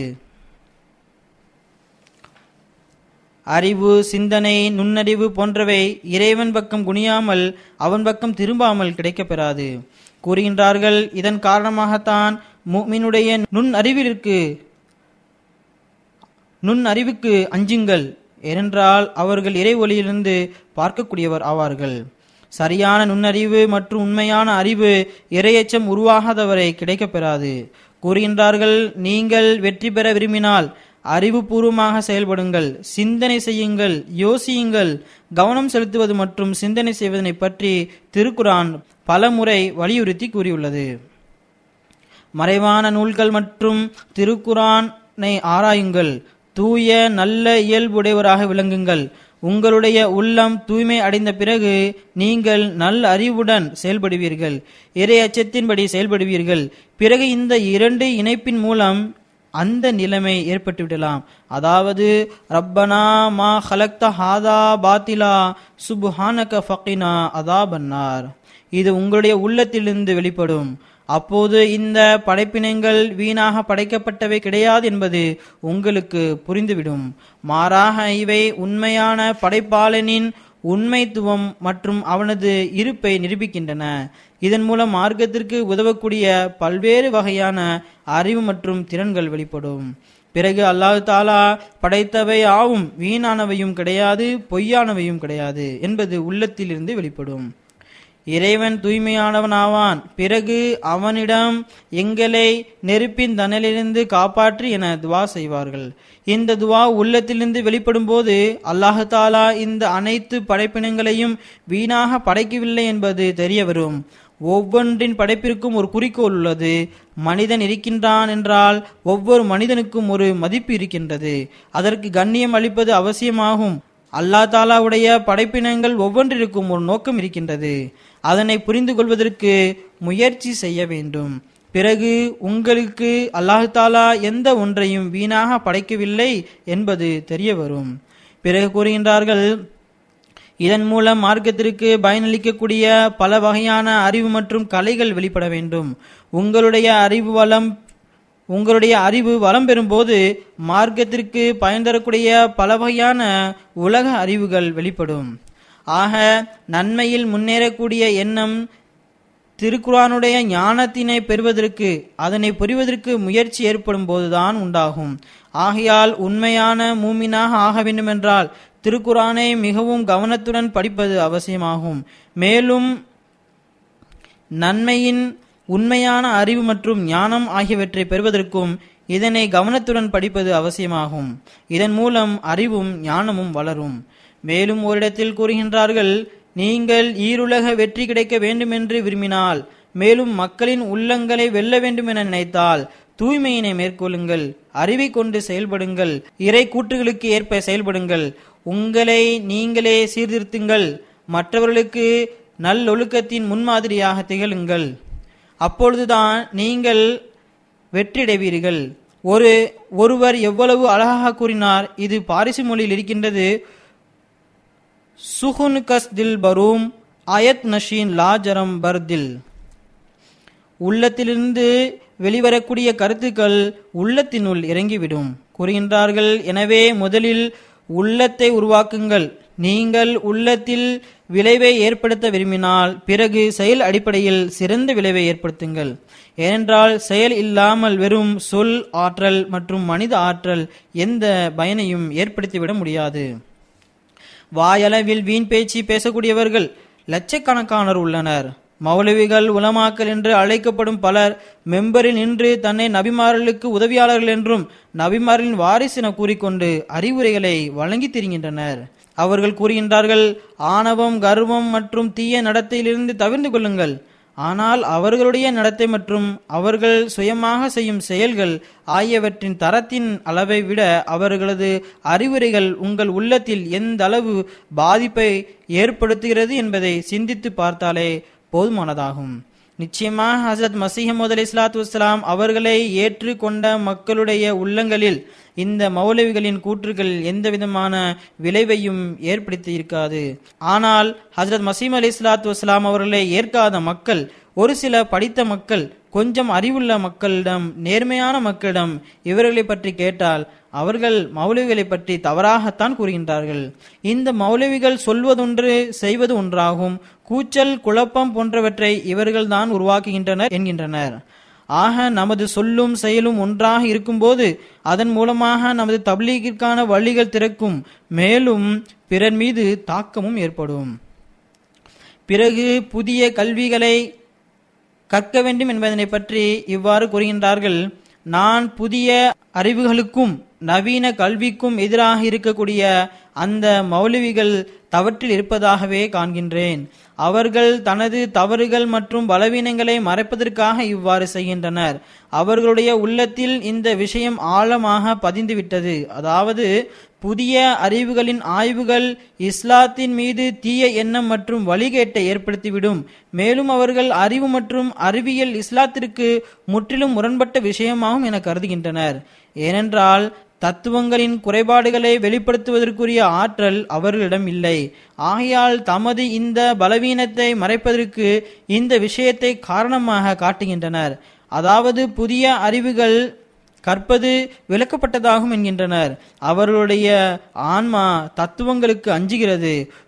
அறிவு, சிந்தனை, நுண்ணறிவு போன்றவை இறைவன் பக்கம் குனியாமல் அவன் பக்கம் திரும்பாமல் கிடைக்கப் பெறாது. கூறுகின்றார்கள், இதன் காரணமாகத்தான் முஃமினுடைய நுண்ணறிவுக்கு அஞ்சுங்கள். ஏனென்றால் அவர்கள் இறை ஒளியிலிருந்து பார்க்கக்கூடியவர் ஆவார்கள். சரியான நுண்ணறிவு மற்றும் உண்மையான அறிவு இறையச்சம் உருவாகாதவரை கிடைக்கப் பெறாது. கூறுகின்றார்கள், நீங்கள் வெற்றி பெற விரும்பினால் அறிவுபூர்வமாக செயல்படுங்கள், சிந்தனை செய்யுங்கள், யோசியுங்கள். கவனம் செலுத்துவது மற்றும் சிந்தனை செய்வதனை பற்றி திருக்குரான் பல முறை வலியுறுத்தி கூறியுள்ளது. மறைவான நூல்கள் மற்றும் திருக்குரானை ஆராயுங்கள். தூய நல்ல இயல்புடையவராக விளங்குங்கள். உங்களுடைய உள்ளம் தூய்மை அடைந்த பிறகு நீங்கள் நல்ல அறிவுடன் செயல்படுவீர்கள், இறை அச்சத்தின்படி செயல்படுவீர்கள். பிறகு இந்த இரண்டு இணைப்பின் மூலம் அந்த நிலைமை ஏற்பட்டுவிடலாம். அதாவது, ரப்பனா மா ஹலக்த ஹாதா பாத்திலா சுப்ஹானக ஃபகினா அதாபன்னார். இது உங்களுடைய உள்ளத்திலிருந்து வெளிப்படும். அப்போது இந்த படைப்பினங்கள் வீணாக படைக்கப்பட்டவை கிடையாது என்பது உங்களுக்கு புரிந்துவிடும். மாறாக இவை உண்மையான படைப்பாளனின் உண்மைத்துவம் மற்றும் அவனது இருப்பை நிரூபிக்கின்றன. இதன் மூலம் மார்க்கத்திற்கு உதவக்கூடிய பல்வேறு வகையான அறிவு மற்றும் திறன்கள் வெளிப்படும். பிறகு அல்லாஹ் தாலா படைத்தவை ஆவும் வீணானவையும் கிடையாது, பொய்யானவையும் கிடையாது என்பது உள்ளத்தில் இருந்து வெளிப்படும். இறைவன் தூய்மையானவனாவான். பிறகு அவனிடம் எங்களை நெருப்பின் தணலிலிருந்து காப்பாற்றி என துவா செய்வார்கள். இந்த துவா உள்ளத்திலிருந்து வெளிப்படும் போது அல்லாஹ் தாலா இந்த அனைத்து படைப்பினங்களையும் வீணாக படைக்கவில்லை என்பது தெரிய வரும். ஒவ்வொன்றின் படைப்பிற்கும் ஒரு குறிக்கோள் உள்ளது. மனிதன் இருக்கின்றான் என்றால் ஒவ்வொரு மனிதனுக்கும் ஒரு மதிப்பு இருக்கின்றது. அதற்கு கண்ணியம் அளிப்பது அவசியமாகும். அல்லாஹ் தாலாவுடைய படைப்பினங்கள் ஒவ்வொன்றிற்கும் ஒரு நோக்கம் இருக்கின்றது. அதனை புரிந்து கொள்வதற்கு முயற்சி செய்ய வேண்டும். பிறகு உங்களுக்கு அல்லாஹ் தாலா எந்த ஒன்றையும் வீணாக படைக்கவில்லை என்பது தெரிய வரும். பிறகு கூறுகின்றார்கள், இதன் மூலம் மார்க்கத்திற்கு பயனளிக்கக்கூடிய பல வகையான அறிவு மற்றும் கலைகள் வெளிப்பட வேண்டும். உங்களுடைய அறிவு வளம் பெறும்போது மார்க்கத்திற்கு பயன் தரக்கூடிய பல வகையான உலக அறிவுகள் வெளிப்படும். ஆக நன்மையில் முன்னேறக்கூடிய எண்ணம் திருக்குர்ஆனுடைய ஞானத்தினை பெறுவதற்கு, அதனை புரிவதற்கு முயற்சி ஏற்படும் போதுதான் உண்டாகும். ஆகையால் உண்மையான மூமினாக ஆக வேண்டுமென்றால் திருக்குர்ஆனை மிகவும் கவனத்துடன் படிப்பது அவசியமாகும். மேலும் நன்மையின் உண்மையான அறிவு மற்றும் ஞானம் ஆகியவற்றை பெறுவதற்கும் இதனை கவனத்துடன் படிப்பது அவசியமாகும். இதன் மூலம் அறிவும் ஞானமும் வளரும். மேலும் ஓரிடத்தில் கூறுகின்றார்கள், நீங்கள் ஈருலக வெற்றி கிடைக்க வேண்டும் என்று விரும்பினால், மேலும் மக்களின் உள்ளங்களை வெல்ல வேண்டும் என நினைத்தால் தூய்மையினை மேற்கொள்ளுங்கள், அறிவை கொண்டு செயல்படுங்கள், இறை கூற்றுகளுக்கு ஏற்ப செயல்படுங்கள், உங்களை நீங்களே சீர்திருத்துங்கள், மற்றவர்களுக்கு நல்லொழுக்கத்தின் முன்மாதிரியாக திகழுங்கள். அப்பொழுதுதான் நீங்கள் வெற்றியடைவீர்கள். ஒருவர் எவ்வளவு அழகாக கூறினார். இது பாரிசு மொழியில் இருக்கின்றது. சுஹுன் கஸ் தில் பரூம் ஆயத் நஷீன் லாஜரம் பர்தில். உள்ளத்திலிருந்து வெளிவரக்கூடிய கருத்துக்கள் உள்ளத்தினுள் இறங்கிவிடும் கூறுகின்றார்கள். எனவே முதலில் உள்ளத்தை உருவாக்குங்கள். நீங்கள் உள்ளத்தில் விளைவை ஏற்படுத்த விரும்பினால் பிறகு செயல் அடிப்படையில் சிறந்த விளைவை ஏற்படுத்துங்கள். ஏனென்றால் செயல் இல்லாமல் வெறும் சொல் ஆற்றல் மற்றும் மனித ஆற்றல் எந்த பயனையும் ஏற்படுத்திவிட முடியாது. வாயளவில் வீண் பேச்சு பேசக்கூடியவர்கள் லட்சக்கணக்கானோர் உள்ளனர். மௌலவிகள், உலமாக்கள் என்று அழைக்கப்படும் பலர் மெம்பரில் நின்று தன்னை நபிமார்களுக்கு உதவியாளர்கள் என்றும் நபிமார்களின் வாரிசு என கூறிக்கொண்டு அறிவுரைகளை வழங்கி திரிகின்றனர். அவர்கள் கூறுகின்றார்கள், ஆணவம், கர்வம் மற்றும் தீய நடத்தையிலிருந்து தவிர்ந்து கொள்ளுங்கள். ஆனால் அவர்களுடைய நடத்தை மற்றும் அவர்கள் சுயமாக செய்யும் செயல்கள் ஆகியவற்றின் தரத்தின் அளவை விட அவர்களது அறிவுரைகள் உங்கள் உள்ளத்தில் எந்த அளவு பாதிப்பை ஏற்படுத்துகிறது என்பதை சிந்தித்து பார்த்தாலே போதுமானதாகும். நிச்சயமாக ஹசரத் மசீஹ் மவ்ஊத் அலைஹிஸ்ஸலாத்து வஸ்ஸலாம் அவர்களை ஏற்று கொண்ட மக்களுடைய உள்ளங்களில் இந்த மௌலவிகளின் கூற்றுகள் எந்த விதமான விளைவையும் ஏற்படுத்தி இருக்காது. ஆனால் ஹசரத் மசீஹ் அலைஹிஸ்ஸலாத்து வஸ்ஸலாம் அவர்களை ஏற்காத மக்கள், ஒரு சில படித்த மக்கள், கொஞ்சம் அறிவுள்ள மக்களிடம், நேர்மையான மக்களிடம் இவர்களை பற்றி கேட்டால் அவர்கள் மௌலவிகளை பற்றி தவறாகத்தான் கூறுகின்றார்கள். இந்த மௌலவிகள் சொல்வதொன்று செய்வது ஒன்றாகும். கூச்சல், குழப்பம் போன்றவற்றை இவர்கள் தான் உருவாக்குகின்றனர் என்கின்றனர். ஆக நமது சொல்லும் செயலும் ஒன்றாக இருக்கும்போது அதன் மூலமாக நமது தப்லீகிற்கான வழிகள் திறக்கும். மேலும் பிறர் மீது தாக்கமும் ஏற்படும். பிறகு புதிய கல்விகளை கற்க வேண்டும் என்பதனை பற்றி இவ்வாறு கூறுகின்றார்கள். நான் புதிய அறிவுகளுக்கும் நவீன கல்விக்கும் எதிராக இருக்கக்கூடிய அந்த மௌலவிகள் தவற்றில் இருப்பதாகவே காண்கின்றேன். அவர்கள் தனது தவறுகள் மற்றும் பலவீனங்களை மறைப்பதற்காக இவ்வாறு செய்கின்றனர். அவர்களுடைய உள்ளத்தில் இந்த விஷயம் ஆழமாக பதிந்துவிட்டது. அதாவது புதிய அறிவுகளின் ஆய்வுகள் இஸ்லாத்தின் மீது தீய எண்ணம் மற்றும் வழிகேட்டை ஏற்படுத்திவிடும். மேலும் அவர்கள் அறிவு மற்றும் அறிவியல் இஸ்லாத்திற்கு முற்றிலும் முரண்பட்ட விஷயமாகும் என கருதுகின்றனர். ஏனென்றால் தத்துவங்களின் குறைபாடுகளை வெளிப்படுத்துவதற்குரிய ஆற்றல் அவர்களிடம் இல்லை. ஆகையால் தமது இந்த பலவீனத்தை மறைப்பதற்கு இந்த விஷயத்தை காரணமாக காட்டுகின்றனர். அதாவது புதிய அறிவுகள் கற்பது விளக்கப்பட்டதாகும் என்கின்றனர். அவர்களுடைய ஆன்மா தத்துவங்களுக்கு அஞ்சுகிறது.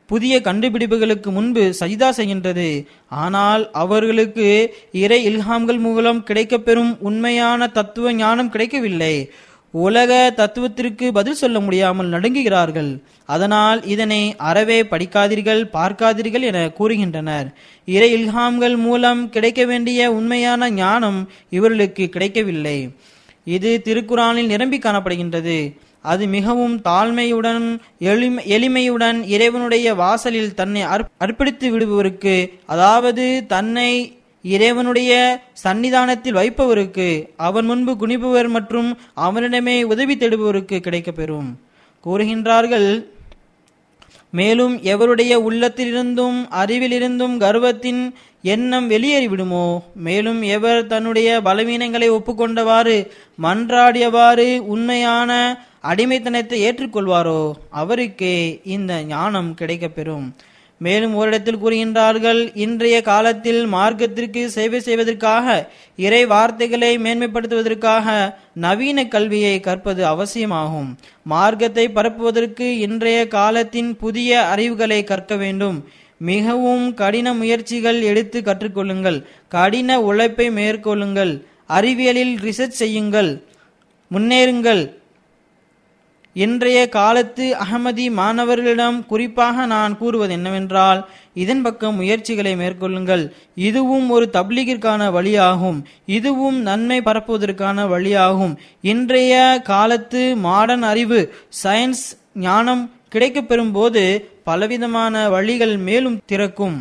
புதிய கண்டுபிடிப்புகளுக்கு முன்பு சஜிதா செய்கின்றது. ஆனால் அவர்களுக்கு இறை இல்ஹாம்கள் மூலம் கிடைக்கப்பெறும் உண்மையான தத்துவ ஞானம் கிடைக்கவில்லை. உலக தத்துவத்திற்கு பதில் சொல்ல முடியாமல் நடுங்குகிறார்கள். அதனால் இதனை அறவே படிக்காதீர்கள், பார்க்காதீர்கள் என கூறுகின்றனர். இறை இல்ஹாம்கள் மூலம் கிடைக்க வேண்டிய உண்மையான ஞானம் இவர்களுக்கு கிடைக்கவில்லை. இது திருக்குரானில் நிரம்பி காணப்படுகின்றது. அது மிகவும் தாழ்மையுடன் எளிமையுடன் இறைவனுடைய வாசலில் தன்னை அர்ப்பணித்து விடுபவருக்கு, அதாவது தன்னை இறைவனுடைய சன்னிதானத்தில் வைப்பவருக்கு, அவன் முன்பு குனிபவர் மற்றும் அவனிடமே உதவி தேடுபவருக்கு கிடைக்கப்பெறும் கூறுகின்றார்கள். மேலும் எவருடைய உள்ளத்திலிருந்தும் அறிவிலிருந்தும் கர்வத்தின் எண்ணம் வெளியேறிவிடுமோ, மேலும் எவர் தன்னுடைய பலவீனங்களை ஒப்புக்கொண்டவாறு மன்றாடியவாறு உண்மையான அடிமைத்தனத்தை ஏற்றுக்கொள்வாரோ அவருக்கே இந்த ஞானம் கிடைக்கப்பெறும். மேலும் ஓரிடத்தில் கூறுகின்றார்கள், இன்றைய காலத்தில் மார்க்கத்திற்கு சேவை செய்வதற்காக, இறை வார்த்தைகளை மேன்மைப்படுத்துவதற்காக நவீன கல்வியை கற்பது அவசியமாகும். மார்க்கத்தை பரப்புவதற்கு இன்றைய காலத்தின் புதிய அறிவுகளை கற்க வேண்டும். மிகவும் கடின முயற்சிகள் எடுத்து கற்றுக்கொள்ளுங்கள். கடின உழைப்பை மேற்கொள்ளுங்கள். அறிவியலில் ரிசர்ச் செய்யுங்கள், முன்னேறுங்கள். இன்றைய காலத்து அகமதி மாணவர்களிடம் குறிப்பாக நான் கூறுவது என்னவென்றால், இதன் பக்கம் முயற்சிகளை மேற்கொள்ளுங்கள். இதுவும் ஒரு தப்லீகிற்கான வழியாகும். இதுவும் நன்மை பரப்புவதற்கான வழியாகும். இன்றைய காலத்து மாடர்ன் அறிவு, சயின்ஸ் ஞானம் கிடைக்கப்பெறும் போது பலவிதமான வழிகள் மேலும் திறக்கும்.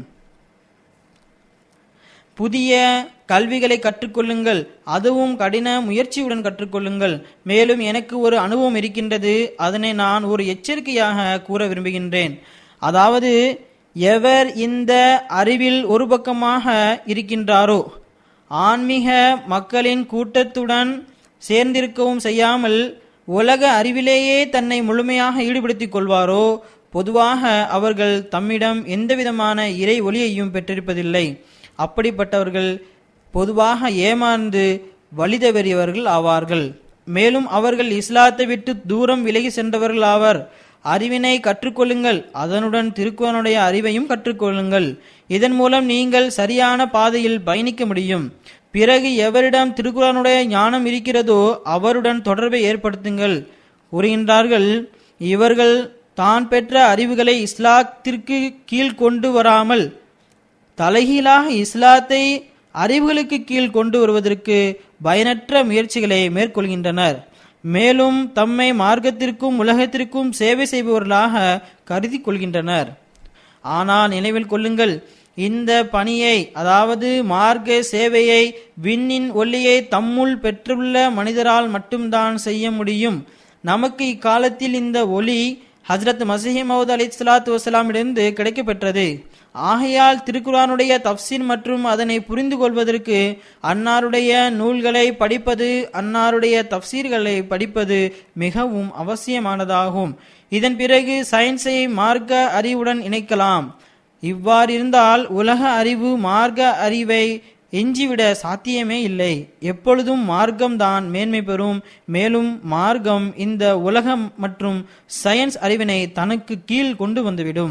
புதிய கல்விகளை கற்றுக்கொள்ளுங்கள். அதுவும் கடின முயற்சியுடன் கற்றுக்கொள்ளுங்கள். மேலும் எனக்கு ஒரு அனுபவம் இருக்கின்றது. அதனை நான் ஒரு எச்சரிக்கையாக கூற விரும்புகின்றேன். அதாவது, எவர் இந்த அறிவில் ஒரு பக்கமாக இருக்கின்றாரோ, ஆன்மீக மக்களின் கூட்டத்துடன் சேர்ந்திருக்கவும் செய்யாமல் உலக அறிவிலேயே தன்னை முழுமையாக ஈடுபடுத்திக் கொள்வாரோ, பொதுவாக அவர்கள் தம்மிடம் எந்தவிதமான இறை ஒளியையும் பெற்றிருப்பதில்லை. அப்படிப்பட்டவர்கள் பொதுவாக ஏமாந்து வழிதவறியவர்கள் ஆவார்கள். மேலும் அவர்கள் இஸ்லாத்தை விட்டு தூரம் விலகி சென்றவர்கள் ஆவர். அறிவினை கற்றுக்கொள்ளுங்கள். அதனுடன் திருக்குரானுடைய அறிவையும் கற்றுக்கொள்ளுங்கள். இதன் மூலம் நீங்கள் சரியான பாதையில் பயணிக்க முடியும். பிறகு எவரிடம் திருக்குரானுடைய ஞானம் இருக்கிறதோ அவருடன் தொடர்பை ஏற்படுத்துங்கள் கூறுகின்றார்கள். இவர்கள் தான் பெற்ற அறிவுகளை இஸ்லாத்திற்கு கீழ் கொண்டு வராமல் தலைகீழாக இஸ்லாத்தை அறிவுகளுக்கு கீழ் கொண்டு வருவதற்கு பயனற்ற முயற்சிகளை மேற்கொள்கின்றனர். மேலும் தம்மை மார்க்கத்திற்கும் உலகத்திற்கும் சேவை செய்பவர்களாக கருதி கொள்கின்றனர். ஆனால் நினைவில் கொள்ளுங்கள், இந்த பணியை, அதாவது மார்க்க சேவையை, விண்ணின் ஒளியை தம்முள் பெற்றுள்ள மனிதரால் மட்டும்தான் செய்ய முடியும். நமக்கு இக்காலத்தில் இந்த ஒளி ஹஜ்ரத் மஸீஹ் மவ்ஊத் அலைஹிஸ்ஸலாத்து வஸ்ஸலாமிடமிருந்து கிடைக்கப்பெற்றது. ஆகையால் திருக்குரானுடைய தஃப்சீர் மற்றும் அதனை புரிந்து கொள்வதற்கு அன்னாருடைய நூல்களை படிப்பது, அன்னாருடைய தஃப்சீர்களை படிப்பது மிகவும் அவசியமானதாகும். இதன் பிறகு சயின்ஸை மார்க்க அறிவுடன் இணைக்கலாம். இவ்வாறிருந்தால் உலக அறிவு மார்க்க அறிவை எஞ்சிவிட சாத்தியமே இல்லை. எப்பொழுதும் மார்க்கம்தான் மேன்மை பெறும். மேலும் மார்க்கம் இந்த உலகம் மற்றும் சயின்ஸ் அறிவினை தனக்கு கீழ் கொண்டு வந்துவிடும்.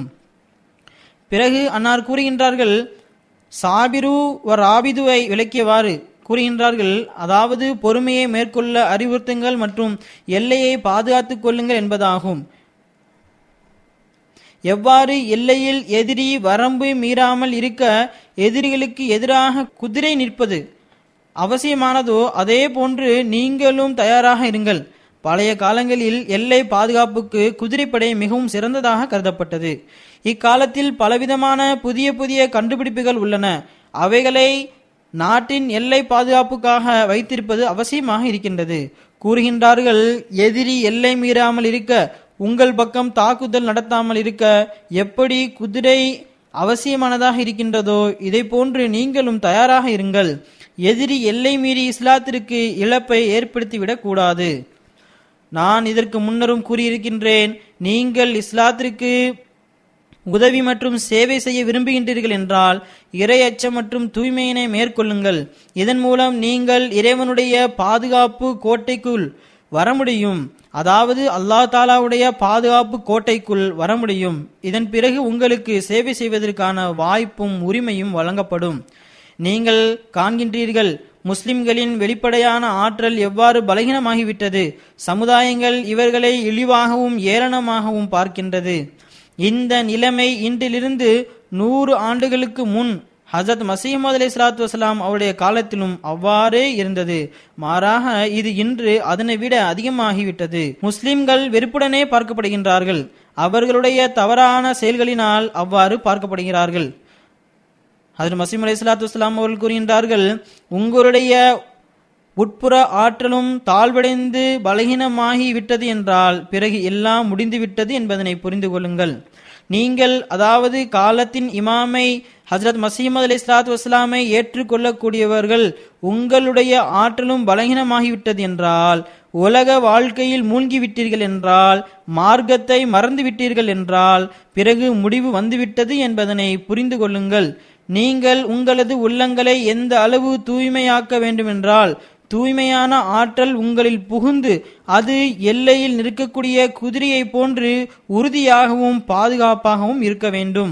பிறகு அன்னார் கூறுகின்றார்கள், சாபிரு வ ராபிதுவை விளக்கியவாறு கூறுகின்றார்கள். அதாவது பொறுமையை மேற்கொள்ள அறிவுறுத்துங்கள் மற்றும் எல்லையை பாதுகாத்துக் கொள்ளுங்கள் என்பதாகும். எவ்வாறு எல்லையில் எதிரி வரம்பு மீறாமல் இருக்க எதிரிகளுக்கு எதிராக குதிரை நிற்பது அவசியமானதோ அதே போன்று நீங்களும் தயாராக இருங்கள். பழைய காலங்களில் எல்லை பாதுகாப்புக்கு குதிரைப்படை மிகவும் சிறந்ததாக கருதப்பட்டது. இக்காலத்தில் பலவிதமான புதிய புதிய கண்டுபிடிப்புகள் உள்ளன. அவைகளை நாட்டின் எல்லை பாதுகாப்புக்காக வைத்திருப்பது அவசியமாக இருக்கின்றது கூறுகின்றார்கள். எதிரி எல்லை மீறாமல் இருக்க, உங்கள் பக்கம் தாக்குதல் நடத்தாமல் இருக்க எப்படி குதிரை அவசியமானதாக இருக்கின்றதோ இதை போன்று நீங்களும் தயாராக இருங்கள். எதிரி எல்லை மீறி இஸ்லாத்திற்கு இழப்பை ஏற்படுத்திவிடக் கூடாது. நான் இதற்கு முன்னரும் கூறியிருக்கின்றேன், நீங்கள் இஸ்லாத்திற்கு உதவி மற்றும் சேவை செய்ய விரும்புகின்றீர்கள் என்றால் இறை அச்சம் மற்றும் தூய்மையினை மேற்கொள்ளுங்கள். இதன் மூலம் நீங்கள் இறைவனுடைய பாதுகாப்பு கோட்டைக்குள் வர முடியும். அதாவது அல்லாஹ் தாலாவுடைய பாதுகாப்பு கோட்டைக்குள் வர முடியும். இதன் பிறகு உங்களுக்கு சேவை செய்வதற்கான வாய்ப்பும் உரிமையும் வழங்கப்படும். நீங்கள் காண்கின்றீர்கள், முஸ்லிம்களின் வெளிப்படையான ஆற்றல் எவ்வாறு பலகீனமாகிவிட்டது. சமுதாயங்கள் இவர்களை இழிவாகவும் ஏளனமாகவும் பார்க்கின்றது. இந்த நிலைமை இன்றிலிருந்து 100 ஆண்டுகளுக்கு முன் ஹசரத் மசீஹ் மவ்ஊத் அலைஹிஸ்ஸலாத்து வஸ்ஸலாம் அவருடைய காலத்திலும் அவ்வாறே இருந்தது. மாறாக இது இன்று அதனை விட அதிகமாகிவிட்டது. முஸ்லிம்கள் வெறுப்புடனே பார்க்கப்படுகின்றார்கள். அவர்களுடைய தவறான செயல்களினால் அவ்வாறு பார்க்கப்படுகிறார்கள். ஹஜ்ரத் மஸீஹ் மவ்ஊத் அலைஹிஸ்ஸலாத்து வஸ்ஸலாம் அவர்கள் கூறுகின்றார்கள், உங்களுடைய உட்புற ஆற்றலும் தாழ்வடைந்து பலகீனமாகி விட்டது என்றால் பிறகு எல்லாம் முடிந்துவிட்டது என்பதனை புரிந்து கொள்ளுங்கள். நீங்கள் அதாவது காலத்தின் இமாமை ஹஜ்ரத் மஸீஹ் மவ்ஊத் அலைஹிஸ்ஸலாத்து வஸ்ஸலாமை ஏற்றுக்கொள்ளக்கூடியவர்கள் உங்களுடைய ஆற்றலும் பலகீனமாகிவிட்டது என்றால், உலக வாழ்க்கையில் மூழ்கிவிட்டீர்கள் என்றால், மார்க்கத்தை மறந்து விட்டீர்கள் என்றால் பிறகு முடிவு வந்துவிட்டது என்பதனை புரிந்து கொள்ளுங்கள். நீங்கள் உங்களது உள்ளங்களை எந்த அளவு தூய்மையாக்க வேண்டுமென்றால், தூய்மையான ஆற்றல் உங்களில் புகுந்து அது எல்லையில் நிற்கக்கூடிய குதிரையை போன்று உறுதியாகவும் பாதுகாப்பாகவும் இருக்க வேண்டும்.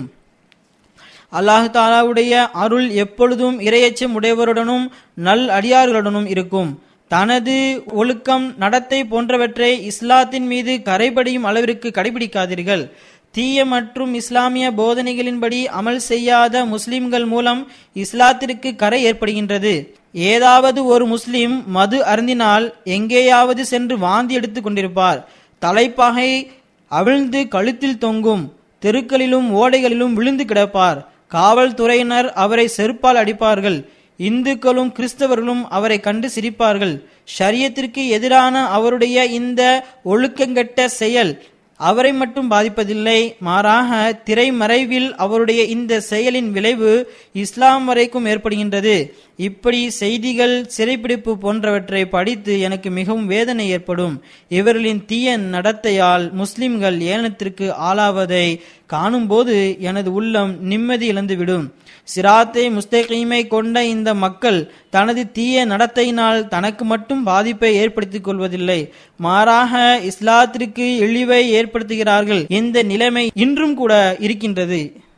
அல்லாஹ் தாலாவுடைய அருள் எப்பொழுதும் இறையச்சம் உடையவருடனும் நல் அடியார்களுடனும் இருக்கும். தனது ஒழுக்கம், நடத்தை போன்றவற்றை இஸ்லாத்தின் மீது கரைபடியும் அளவிற்கு கடைபிடிக்காதீர்கள். தீய மற்றும் இஸ்லாமிய போதனைகளின்படி அமல் செய்யாத முஸ்லிம்கள் மூலம் இஸ்லாத்திற்கு கரை ஏற்படுகின்றது. ஏதாவது ஒரு முஸ்லிம் மது அருந்தினால் எங்கேயாவது சென்று வாந்தி எடுத்துக் கொண்டிருப்பார். தலைப்பாகை அவிழ்ந்து கழுத்தில் தொங்கும். தெருக்களிலும் ஓடைகளிலும் விழுந்து கிடப்பார். காவல்துறையினர் அவரை செருப்பால் அடிப்பார்கள். இந்துக்களும் கிறிஸ்தவர்களும் அவரை கண்டு சிரிப்பார்கள். ஷரியத்திற்கு எதிரான அவருடைய இந்த ஒழுக்கங்கெட்ட செயல் அவரை மட்டும் பாதிப்பதில்லை, மாறாக திரைமறைவில் அவருடைய இந்த செயலின் விளைவு இஸ்லாம் வரைக்கும் ஏற்படுகின்றது. இப்படி செய்திகள், சிறைப்பிடிப்பு போன்றவற்றை படித்து எனக்கு மிகவும் வேதனை ஏற்படும். இவர்களின் தீய நடத்தையால் முஸ்லிம்கள் ஏளனத்திற்கு ஆளாவதை காணும்போது எனது உள்ளம் நிம்மதி இழந்துவிடும். சிராத்தை முஸ்தகீமை கொண்ட இந்த மக்கள் தனது தீய நடத்தையினால் தனக்கு மட்டும் பாதிப்பை ஏற்படுத்திக் கொள்வதில்லை, மாறாக இஸ்லாத்திற்கு இழிவை ஏற்படுத்துகிறார்கள். இந்த நிலைமை இன்றும் கூட இருக்கின்றது.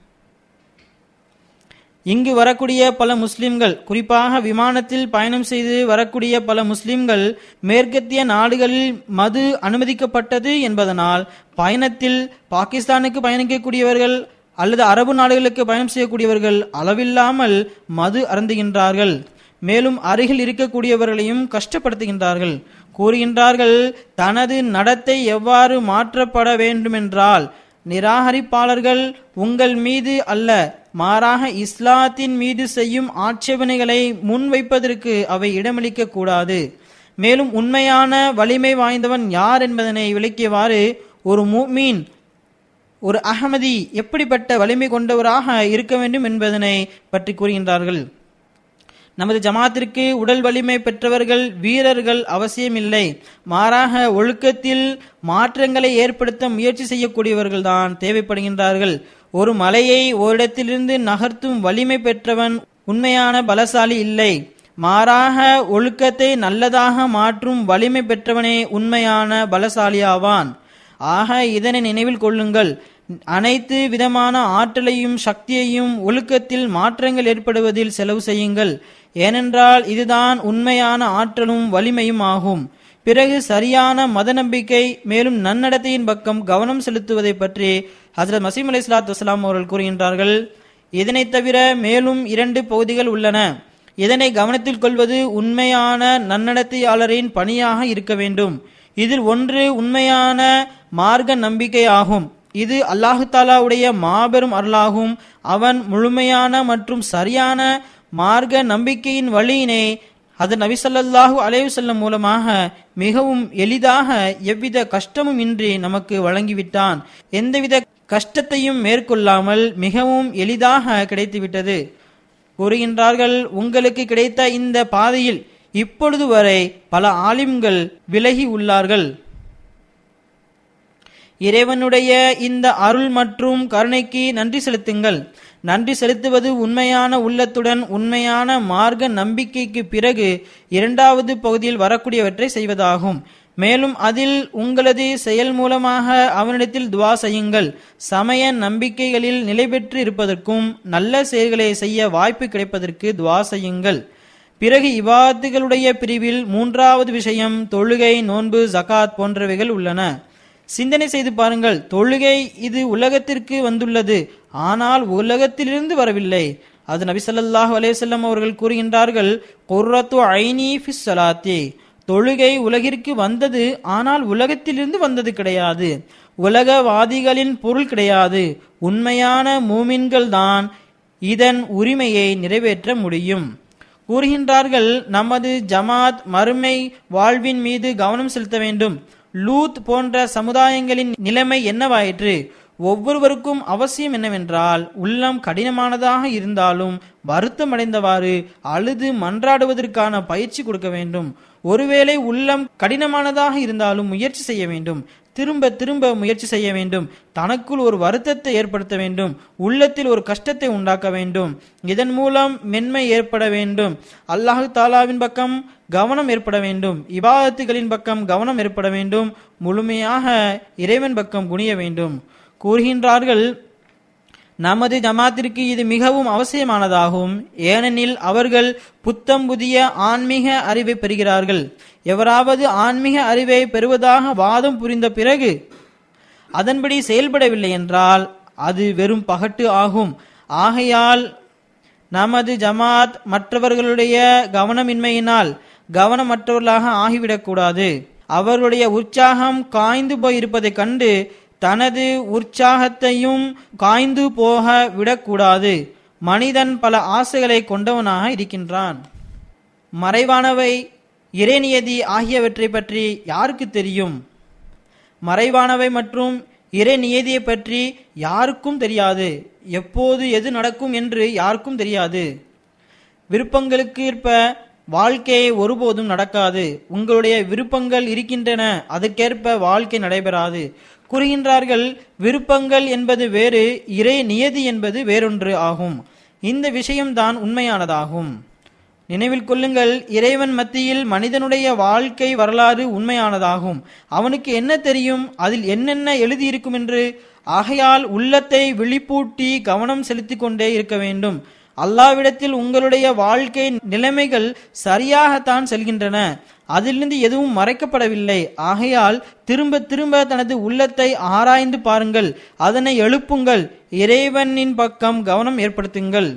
இங்கு வரக்கூடிய பல முஸ்லிம்கள், குறிப்பாக விமானத்தில் பயணம் செய்து வரக்கூடிய பல முஸ்லிம்கள் மேற்கத்திய நாடுகளில் மது அனுமதிக்கப்பட்டது என்பதனால் பயணத்தில் பாகிஸ்தானுக்கு பயணிக்கக்கூடியவர்கள் அல்லது அரபு நாடுகளுக்கு பயணம் செய்யக்கூடியவர்கள் அளவில்லாமல் மது அருந்துகின்றார்கள். மேலும் அருகில் இருக்கக்கூடியவர்களையும் கஷ்டப்படுத்துகின்றார்கள். கூறுகின்றார்கள், தனது நடத்தை எவ்வாறு மாற்றப்பட வேண்டுமென்றால், நிராகரிப்பாளர்கள் உங்கள் மீது அல்ல, மாறாக இஸ்லாத்தின் மீது செய்யும் ஆட்சேபனைகளை முன்வைப்பதற்கு அவை இடமளிக்க கூடாது. மேலும் உண்மையான வலிமை வாய்ந்தவன் யார் என்பதனை விளக்கியவாறு, ஒரு முஃமின், ஒரு அஹ்மதி எப்படிப்பட்ட வலிமை கொண்டவராக இருக்க வேண்டும் என்பதனை பற்றி கூறுகின்றார்கள். நமது ஜமாத்திற்கு உடல் வலிமை பெற்றவர்கள், வீரர்கள் அவசியமில்லை, மாறாக ஒழுக்கத்தில் மாற்றங்களை ஏற்படுத்த முயற்சி செய்யக்கூடியவர்கள் தான் தேவைப்படுகின்றார்கள். ஒரு மலையை ஓரிடத்திலிருந்து நகர்த்தும் வலிமை பெற்றவன் உண்மையான பலசாலி இல்லை, மாறாக ஒழுக்கத்தை நல்லதாக மாற்றும் வலிமை பெற்றவனே உண்மையான பலசாலியாவான். ஆக இதனை நினைவில் கொள்ளுங்கள். அனைத்து விதமான ஆற்றலையும் சக்தியையும் ஒழுக்கத்தில் மாற்றங்கள் ஏற்படுவதில் செலவு செய்யுங்கள். ஏனென்றால் இதுதான் உண்மையான ஆற்றலும் வலிமையும் ஆகும். பிறகு சரியான மத நம்பிக்கை மேலும் நன்னடத்தையின் பக்கம் கவனம் செலுத்துவதை பற்றி ஹஜ்ரத் மஸீஹ் அலைஹிஸ்ஸலாத்து வஸ்ஸலாம் அவர்கள் கூறுகின்றார்கள். இதனை தவிர மேலும் 2 பகுதிகள் உள்ளன. இதனை கவனத்தில் கொள்வது உண்மையான நன்னடத்தையாளரின் பணியாக இருக்க வேண்டும். இதில் ஒன்று உண்மையான மார்க்க நம்பிக்கை ஆகும். இது அல்லாஹு தாலாவுடைய மாபெரும் அருளாகும். அவன் முழுமையான மற்றும் சரியான மார்க்க நம்பிக்கையின் வழியினை ஹஜ்ரத் நபி ஸல்லல்லாஹு அலைஹி வஸல்லம் மூலமாக மிகவும் எளிதாக எவ்வித கஷ்டமும் இன்றி நமக்கு வழங்கிவிட்டான். எந்தவித கஷ்டத்தையும் மேற்கொள்ளாமல் மிகவும் எளிதாக கிடைத்துவிட்டது. கூறுகின்றார்கள், உங்களுக்கு கிடைத்த இந்த பாதையில் இப்பொழுது வரை பல ஆலிம்கள் விலகி உள்ளார்கள். இறைவனுடைய இந்த அருள் மற்றும் கருணைக்கு நன்றி செலுத்துங்கள். நன்றி செலுத்துவது உண்மையான உள்ளத்துடன் உண்மையான மார்க்க நம்பிக்கைக்கு பிறகு 2வது பகுதியில் வரக்கூடியவற்றை செய்வதாகும். மேலும் அதில் உங்களது செயல் மூலமாக அவனிடத்தில் துவா செய்யுங்கள். சமய நம்பிக்கைகளில் நிலை பெற்று இருப்பதற்கும் நல்ல செயல்களை செய்ய வாய்ப்பு கிடைப்பதற்கு துவா செய்யுங்கள். பிறகு இபாதத்துகளுடைய பிரிவில் மூன்றாவது விஷயம் தொழுகை, நோன்பு, ஜகாத் போன்றவைகள் உள்ளன. சிந்தனை செய்து பாருங்கள். தொழுகை இது உலகத்திற்கு வந்துள்ளது, ஆனால் உலகத்திலிருந்து வரவில்லை. அது நபி ஸல்லல்லாஹு அலைஹி வஸல்லம் அவர்கள் கூறுகின்றார்கள், குர்ரத்து ஐனி ஃபிஸ் ஸலாத்தி. தொழுகை உலகிற்கு வந்தது, ஆனால் உலகத்திலிருந்து வந்தது கிடையாது. உலகவாதிகளின் பொருள் கிடையாது. உண்மையான மூமின்கள் தான் இதன் உரிமையை நிறைவேற்ற முடியும். கூறுகின்றார்கள், நமது ஜமாத் மறுமை வாழ்வின் மீது கவனம் செலுத்த வேண்டும். லூத் போன்ற சமுதாயங்களின் நிலைமை என்னவாயிற்று? ஒவ்வொருவருக்கும் அவசியம் என்னவென்றால், உள்ளம் கடினமானதாக இருந்தாலும் வருத்தமடைந்தவாறு அழுது மன்றாடுவதற்கான பயிற்சி கொடுக்க வேண்டும். ஒருவேளை உள்ளம் கடினமானதாக இருந்தாலும் முயற்சி செய்ய வேண்டும். திரும்ப திரும்ப முயற்சி செய்ய வேண்டும். தனக்குள் ஒரு வருத்தத்தை ஏற்படுத்த வேண்டும். உள்ளத்தில் ஒரு கஷ்டத்தை உண்டாக்க வேண்டும். இதன் மூலம் மென்மை ஏற்பட வேண்டும். அல்லாஹ் தாலாவின் பக்கம் கவனம் ஏற்பட வேண்டும். இபாதத்துகளின் பக்கம் கவனம் ஏற்பட வேண்டும். முழுமையாக இறைவன் பக்கம் குனிய வேண்டும். கூறுகின்றார்கள், நமது ஜமாத்திற்கு இது மிகவும் அவசியமானதாகும். ஏனெனில் அவர்கள் புத்தம் புதிய ஆன்மீக அறிவை பெறுகிறார்கள். எவராவது ஆன்மீக அறிவை பெறுவதாக வாதம் புரிந்த பிறகு அதன்படி செயல்படவில்லை என்றால் அது வெறும் பகட்டு ஆகும். ஆகையால் நமது ஜமாத் மற்றவர்களுடைய கவனமின்மையினால் கவனமற்றவர்களாக ஆகிவிடக்கூடாது. அவர்களுடைய உற்சாகம் காய்ந்து போய் இருப்பதை கண்டு தனது உற்சாகத்தையும் காய்ந்து போக விடக்கூடாது. மனிதன் பல ஆசைகளை கொண்டவனாக இருக்கின்றான். மறைவானவை, இறைநியதி ஆகியவற்றை பற்றி யாருக்கு தெரியும்? மறைவானவை மற்றும் இறைநியதியை பற்றி யாருக்கும் தெரியாது. எப்போது எது நடக்கும் என்று யாருக்கும் தெரியாது. விருப்பங்களுக்கு ஏற்ப வாழ்க்கை ஒருபோதும் நடக்காது. உங்களுடைய விருப்பங்கள் இருக்கின்றன, அதற்கேற்ப வாழ்க்கை நடைபெறாது. கூறுகின்றார்கள், விருப்பங்கள் என்பது வேறு, இறை நியதி என்பது வேறொன்று ஆகும். இந்த விஷயம்தான் உண்மையானதாகும். நினைவில் கொள்ளுங்கள், இறைவன் மத்தியில் மனிதனுடைய வாழ்க்கை வரலாறு உண்மையானதாகும். அவனுக்கு என்ன தெரியும், அதில் என்னென்ன எழுதியிருக்கும் என்று? ஆகையால் உள்ளத்தை விழிப்பூட்டி கவனம் செலுத்திக் கொண்டே இருக்க வேண்டும். அல்லாவிடத்தில் உங்களுடைய வாழ்க்கை நிலைமைகள் சரியாகத்தான் செல்கின்றன. அதிலிருந்து எதுவும் மறைக்கப்படவில்லை. ஆகையால் திரும்ப திரும்ப தனது உள்ளத்தை ஆராய்ந்து பாருங்கள். அதனை எழுப்புங்கள். இறைவனின் பக்கம் கவனம் ஏற்படுத்துங்கள்.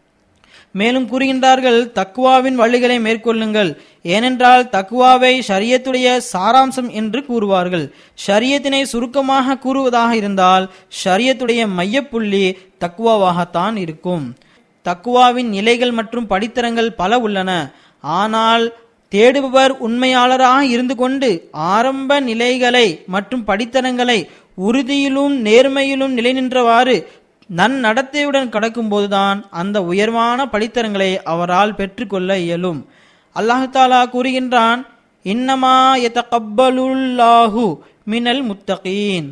மேலும் கூறுகின்றார்கள், தக்வாவின் வழிகளை மேற்கொள்ளுங்கள். ஏனென்றால் தக்வாவை ஷரியத்துடைய சாராம்சம் என்று கூறுவார்கள். ஷரியத்தினை சுருக்கமாக கூறுவதாக இருந்தால் ஷரியத்துடைய மையப்புள்ளி தக்வாவாகத்தான் இருக்கும். தக்வாவின் நிலைகள் மற்றும் படித்தரங்கள் பல உள்ளன. ஆனால் தேடுபவர் உண்மையாளராக இருந்து கொண்டு ஆரம்ப நிலைகளை மற்றும் படித்தரங்களை உறுதியிலும் நேர்மையிலும் நிலை நின்றவாறு நன்னடத்தையுடன் கடக்கும் போதுதான் அந்த உயர்வான படித்தரங்களை அவரால் பெற்றுக்கொள்ள இயலும். அல்லாஹ் தாலா கூறுகின்றான், இன்னமா யதகப்பலுல்லாஹு மினல் முத்தகீன்.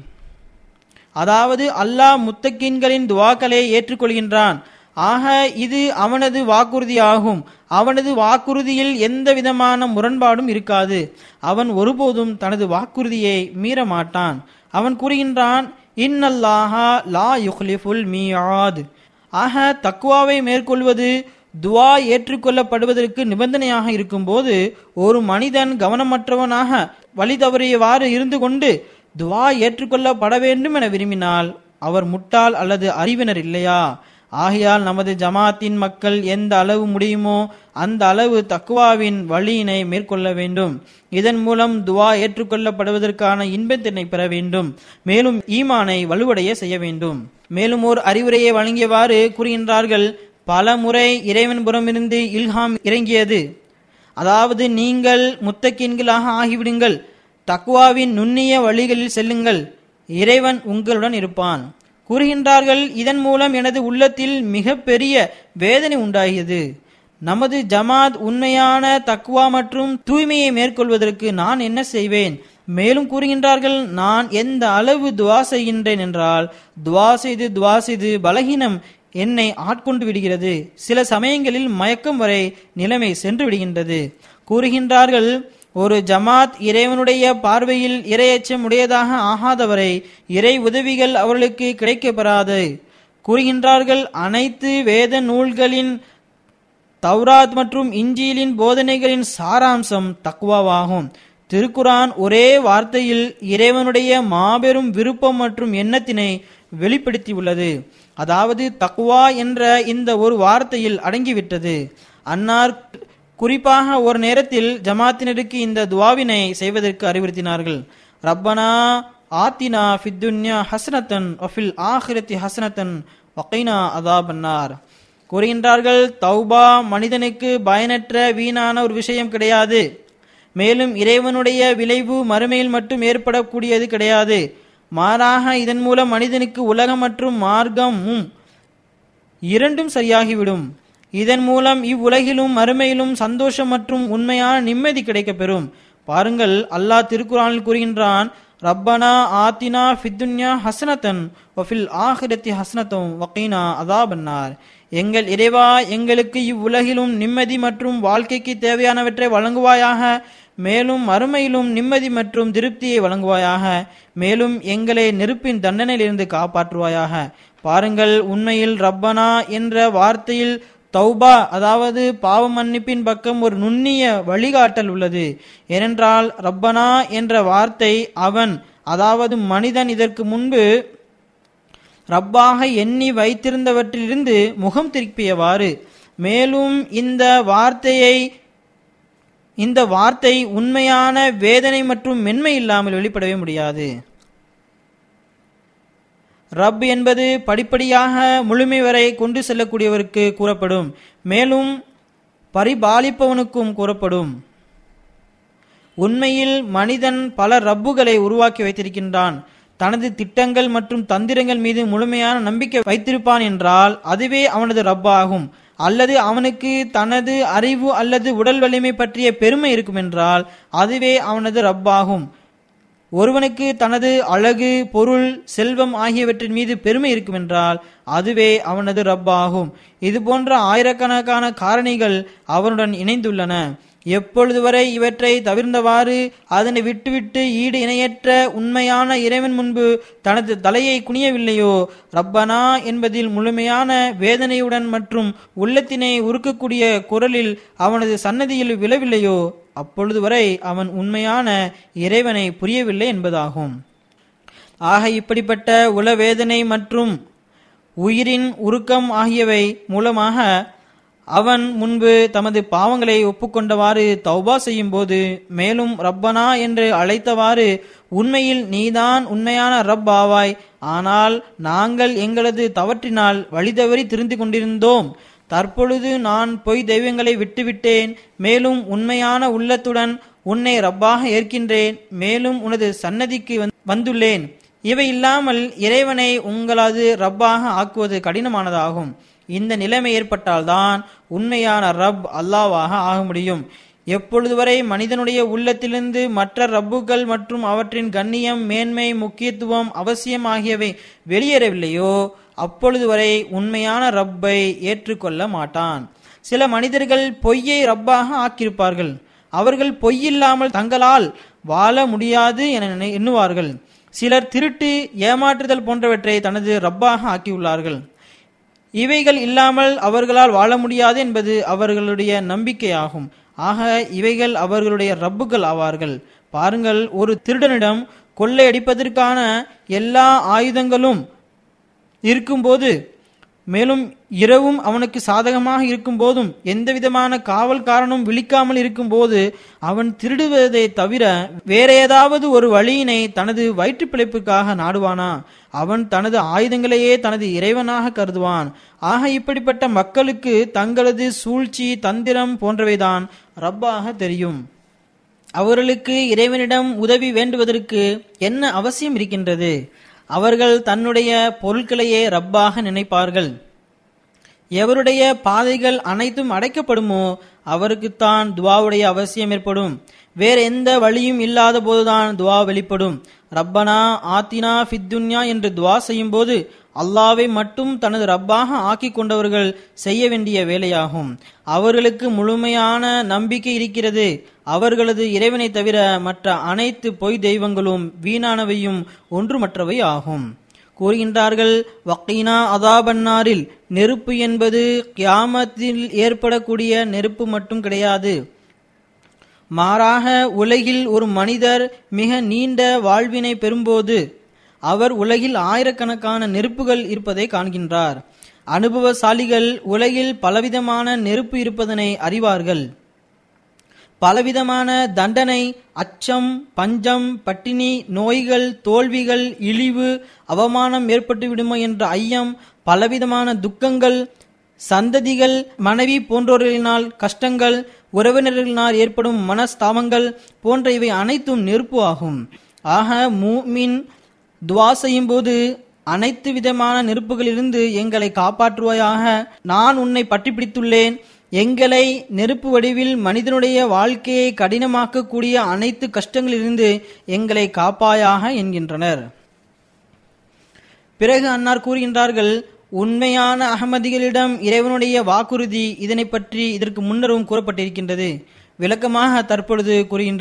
அதாவது அல்லாஹ் முத்தகீன்களின் துவாக்களை ஏற்றுக்கொள்கின்றான். ஆக இது அவனது வாக்குறுதி ஆகும். அவனது வாக்குறுதியில் எந்த விதமான முரண்பாடும் இருக்காது. அவன் ஒருபோதும் தனது வாக்குறுதியை மீற மாட்டான். அவன் கூறுகின்றான், இன்னல்லாஹா லா யுக்லிஃபுல் மீஆத். ஆக தக்வாவை மேற்கொள்வது துவா ஏற்றுக்கொள்ளப்படுவதற்கு நிபந்தனையாக இருக்கும்போது ஒரு மனிதன் கவனமற்றவனாக வழி தவறியவாறு இருந்து கொண்டு துவா ஏற்றுக்கொள்ளப்பட வேண்டும் என விரும்பினால் அவர் முட்டாள் அல்லது அறிவினர் இல்லையா? ஆகையால் நமது ஜமாத்தின் மக்கள் எந்த அளவு முடியுமோ அந்த அளவு தக்வாவின் வழியினை மேற்கொள்ள வேண்டும். இதன் மூலம் துவா ஏற்றுக்கொள்ளப்படுவதற்கான இன்பத்தினை பெற வேண்டும். மேலும் ஈமானை வலுவடைய செய்ய வேண்டும். மேலும் ஓர் அறிவுரையை வழங்கியவாறு கூறுகின்றார்கள், பல முறை இறைவன் புறமிருந்து இல்ஹாம் இறங்கியது. அதாவது நீங்கள் முத்தகீன்களாக ஆகிவிடுங்கள், தக்வாவின் நுண்ணிய வழிகளில் செல்லுங்கள், இறைவன் உங்களுடன் இருப்பான். கூறுகின்றார்கள், இதன் மூலம் எனது உள்ளத்தில் மிக பெரிய வேதனை உண்டாகியது. நமது ஜமாத் உண்மையான தக்வா மற்றும் தூய்மையை மேற்கொள்வதற்கு நான் என்ன செய்வேன்? மேலும் கூறுகின்றார்கள், நான் எந்த அளவு துவா செய்கின்றேன் என்றால் துவா செய்து பலகீனம் என்னை ஆட்கொண்டு விடுகிறது. சில சமயங்களில் மயக்கம் வரை நிலைமை சென்று விடுகின்றது. கூறுகின்றார்கள், ஒரு ஜமாத் இறைவனுடைய பார்வையில் இறையச்சம் உடையதாக ஆகாதவரை இறை உதவிகள் அவர்களுக்கு கிடைக்கப்பெறாது. கூறுகின்றார்கள், அனைத்து வேத நூல்களின் தௌராத் மற்றும் இஞ்சிலின் போதனைகளின் சாராம்சம் தக்வாவாகும். திருக்குரான் ஒரே வார்த்தையில் இறைவனுடைய மாபெரும் விருப்பம் மற்றும் எண்ணத்தினை வெளிப்படுத்தியுள்ளது. அதாவது தக்வா என்ற இந்த ஒரு வார்த்தையில் அடங்கிவிட்டது. அன்னார் குறிப்பாக ஒரு நேரத்தில் ஜமாத்தினருக்கு இந்த துவாவினை செய்வதற்கு அறிவுறுத்தினார்கள். ரப்பனா ஆத்தினா ஃபித்துன்யா ஹஸ்னத்தன் வஃபில் ஆஹிரத்தி ஹஸ்னத்தன் வகைனா அதாபன்னார். கூறுகின்றார்கள், தௌபா மனிதனுக்கு பயனற்ற வீணான ஒரு விஷயம் கிடையாது. மேலும் இறைவனுடைய விளைவு மறுமையில் மட்டும் ஏற்படக்கூடியது கிடையாது. மாறாக இதன் மூலம் மனிதனுக்கு உலகம் மற்றும் மார்க்கமும் இரண்டும் சரியாகிவிடும். இதன் மூலம் இவ்வுலகிலும் மறுமையிலும் சந்தோஷம் மற்றும் உண்மையான நிம்மதி கிடைக்கப்பெறும். பாருங்கள், அல்லாஹ் திருக்குரானில் கூறுகின்றான், ரப்பனா ஆத்தினா ஃபித்துன்யா ஹஸ்னத்தன் வஃபில் ஆஹிரத்தி ஹஸ்னத்தும் வகீனா அதாபன்னார். எங்கள் இறைவா, எங்களுக்கு இவ்வுலகிலும் நிம்மதி மற்றும் வாழ்க்கைக்கு தேவையானவற்றை வழங்குவாயாக, மேலும் மறுமையிலும் நிம்மதி மற்றும் திருப்தியை வழங்குவாயாக, மேலும் எங்களை நெருப்பின் தண்டனையிலிருந்து காப்பாற்றுவாயாக. பாருங்கள், உண்மையில் ரப்பனா என்ற வார்த்தையில் தௌபா அதாவது பாவ மன்னிப்பின் பக்கம் ஒரு நுண்ணிய வழிகாட்டல் உள்ளது. ஏனென்றால் ரப்பனா என்ற வார்த்தை அவன் அதாவது மனிதன் இதற்கு முன்பு ரப்பாக எண்ணி வைத்திருந்தவற்றிலிருந்து முகம் திருப்பியவாறு. மேலும் இந்த வார்த்தை உண்மையான வேதனை மற்றும் மென்மை இல்லாமல் வெளிப்படவே முடியாது. ரப் என்பது படிப்படியாக முழுமை வரை கொண்டு செல்லக்கூடியவருக்கு கூறப்படும். மேலும் பரிபாலிப்பவனுக்கும் கூறப்படும். உண்மையில் மனிதன் பல ரப்புகளை உருவாக்கி வைத்திருக்கின்றான். தனது திட்டங்கள் மற்றும் தந்திரங்கள் மீது முழுமையான நம்பிக்கை வைத்திருப்பான் என்றால் அதுவே அவனது ரப் ஆகும். அல்லது அவனுக்கு தனது அறிவு அல்லது உடல் வலிமை பற்றிய பெருமை இருக்கும் என்றால் அதுவே அவனது ரப் ஆகும். ஒருவனுக்கு தனது அழகு, பொருள், செல்வம் ஆகியவற்றின் மீது பெருமை இருக்கும் என்றால் அதுவே அவனது ரப் ஆகும். இது போன்ற ஆயிரக்கணக்கான காரணிகள் அவனுடன் இணைந்துள்ளன. எப்பொழுது வரை இவற்றை தவிர்ந்தவாறு அதனை விட்டுவிட்டு ஈடு இணையற்ற உண்மையான இறைவன் முன்பு தனது தலையை குனியவில்லையோ, ரப்பனா என்பதில் முழுமையான வேதனையுடன் மற்றும் உள்ளத்தினை உருக்கக்கூடிய குரலில் அவனது சன்னதியில் விழவில்லையோ, அப்பொழுது வரை அவன் உண்மையான இறைவனை புரியவில்லை என்பதாகும். ஆக இப்படிப்பட்ட உளவேதனை மற்றும் உயிரின் உருக்கம் ஆகியவை மூலமாக அவன் முன்பு தமது பாவங்களை ஒப்புக்கொண்டவாறு தௌபா செய்யும் போது, மேலும் ரப்பனா என்று அழைத்தவாறு உண்மையில் நீதான் உண்மையான ரப் ஆவாய், ஆனால் நாங்கள் எங்களது தவற்றினால் வழிதவறி திரிந்து கொண்டிருந்தோம், தற்பொழுது நான் பொய் தெய்வங்களை விட்டுவிட்டேன், மேலும் உண்மையான உள்ளத்துடன் உன்னை ரப்பாக ஏற்கின்றேன், மேலும் உனது சன்னதிக்கு வந்துள்ளேன். இவை இல்லாமல் இறைவனை உங்களது ரப்பாக ஆக்குவது கடினமானதாகும். இந்த நிலைமை ஏற்பட்டால்தான் உண்மையான ரப் அல்லாவாக ஆக முடியும். எப்பொழுது வரை மனிதனுடைய உள்ளத்திலிருந்து மற்ற ரப்புகள் மற்றும் அவற்றின் கண்ணியம், மேன்மை, முக்கியத்துவம், அவசியம் ஆகியவை வெளியேறவில்லையோ அப்பொழுது வரை உண்மையான ரப்பை ஏற்றுக்கொள்ள மாட்டான். சில மனிதர்கள் பொய்யை ரப்பாக ஆக்கியிருப்பார்கள். அவர்கள் பொய்யில்லாமல் தங்களால் வாழ முடியாது என எண்ணுவார்கள். சிலர் திருட்டு, ஏமாற்றுதல் போன்றவற்றை தனது ரப்பாக ஆக்கியுள்ளார்கள். இவைகள் இல்லாமல் அவர்களால் வாழ முடியாது என்பது அவர்களுடைய நம்பிக்கையாகும். ஆக இவைகள் அவர்களுடைய ரப்புகள் ஆவார்கள். பாருங்கள், ஒரு திருடனிடம் கொள்ளையடிப்பதற்கான எல்லா ஆயுதங்களும் இருக்கும்போது, மேலும் இரவும் அவனுக்கு சாதகமாக இருக்கும் போதும், எந்த விதமான காவல்காரனும் விழிக்காமல் இருக்கும் போது அவன் திருடுவதை தவிர வேற ஏதாவது ஒரு வழியினை தனது வயிற்று பிழைப்புக்காக நாடுவானா? அவன் தனது ஆயுதங்களையே தனது இறைவனாக கருதுவான். ஆக இப்படிப்பட்ட மக்களுக்கு தங்களது சூழ்ச்சி, தந்திரம் போன்றவைதான் ரப்பாக தெரியும். அவர்களுக்கு இறைவனிடம் உதவி வேண்டுவதற்கு என்ன அவசியம் இருக்கின்றது? அவர்கள் தன்னுடைய பொருட்களையே ரப்பாக நினைப்பார்கள். எவருடைய பாதைகள் அனைத்தும் அடைக்கப்படுமோ அவருக்குத்தான் துவாவுடைய அவசியம் ஏற்படும். வேற எந்த வழியும் இல்லாத போதுதான் துவா வெளிப்படும். ரப்பனா ஆத்தினா ஃபித்துன்யா என்று துவா செய்யும் போது அல்லாவை மட்டும் தனது ரப்பாக ஆக்கிக் கொண்டவர்கள் செய்ய வேண்டிய வேலையாகும். அவர்களுக்கு முழுமையான நம்பிக்கை இருக்கிறது. அவர்களது இறைவனை தவிர மற்ற அனைத்து பொய் தெய்வங்களும் வீணானவையும் ஒன்றுமற்றவை ஆகும். கூறுகின்றார்கள், வக்கீனா அதாபன்னாரில், நெருப்பு என்பது கியாமத்தில் ஏற்படக்கூடிய நெருப்பு மட்டும் கிடையாது. மாறாக உலகில் ஒரு மனிதர் மிக நீண்ட வாழ்வினை பெறும்போது அவர் உலகில் ஆயிரக்கணக்கான நெருப்புகள் இருப்பதை காண்கின்றார். அனுபவசாலிகள் உலகில் பலவிதமான நெருப்பு இருப்பதனை அறிவார்கள். பலவிதமான தண்டனை, அச்சம், பஞ்சம், பட்டினி, நோய்கள், தோல்விகள், இழிவு, அவமானம் ஏற்பட்டு விடுமோ என்ற ஐயம், பலவிதமான துக்கங்கள், சந்ததிகள், மனைவி போன்றோர்களினால் கஷ்டங்கள், உறவினர்களினால் ஏற்படும் மனஸ்தாபங்கள் போன்ற இவை அனைத்தும் நெருப்பு ஆகும். ஆக மூமின் துவா செய்யும் போது அனைத்து விதமான நெருப்புகளிலிருந்து எங்களை காப்பாற்றுவாயாக, நான் உன்னை பற்றி பிடித்துள்ளேன், எங்களை நெருப்பு வடிவில் மனிதனுடைய வாழ்க்கையை கடினமாக்கக்கூடிய அனைத்து கஷ்டங்களிலிருந்து எங்களை காப்பாயாக என்கின்றனர். பிறகு அன்னார் கூறுகின்றார்கள், உண்மையான அகமதிகளிடம் இறைவனுடைய வாக்குறுதி இதனை பற்றி இதற்கு முன்னரும் கூறப்பட்டிருக்கின்றது. விளக்கமாக தற்பொழுது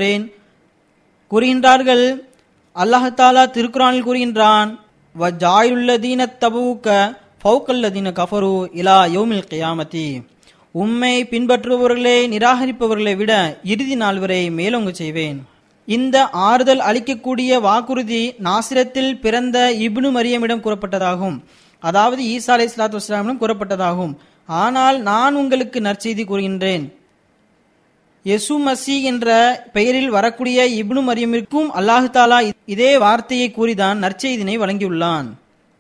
கூறுகின்றார்கள். அல்லாஹாலா திருக்குரானில் கூறுகின்றான், வஜாயுல்லதீன தபூக்க ஃபௌகல்லதீன கஃபரு இலா யௌமில் கியாமத்தி, உம்மை பின்பற்றுபவர்களை நிராகரிப்பவர்களை விட இறுதி நாள் வரை மேலோங்க செய்வேன். இந்த ஆறுதல் அளிக்கக்கூடிய வாக்குறுதி நாசிரத்தில் பிறந்த இப்னு மரியமிடம் கூறப்பட்டதாகும். அதாவது ஈசா அலைஹிஸ்ஸலாத்து வஸ்ஸலாமிடம் கூறப்பட்டதாகும். ஆனால் நான் உங்களுக்கு நற்செய்தி கூறுகின்றேன், யெசு மசி என்ற பெயரில் வரக்கூடிய இப்னு மரியமிற்கும் அல்லாஹு தாலா இதே வார்த்தையை கூறிதான் நற்செய்தினை வழங்கியுள்ளான்.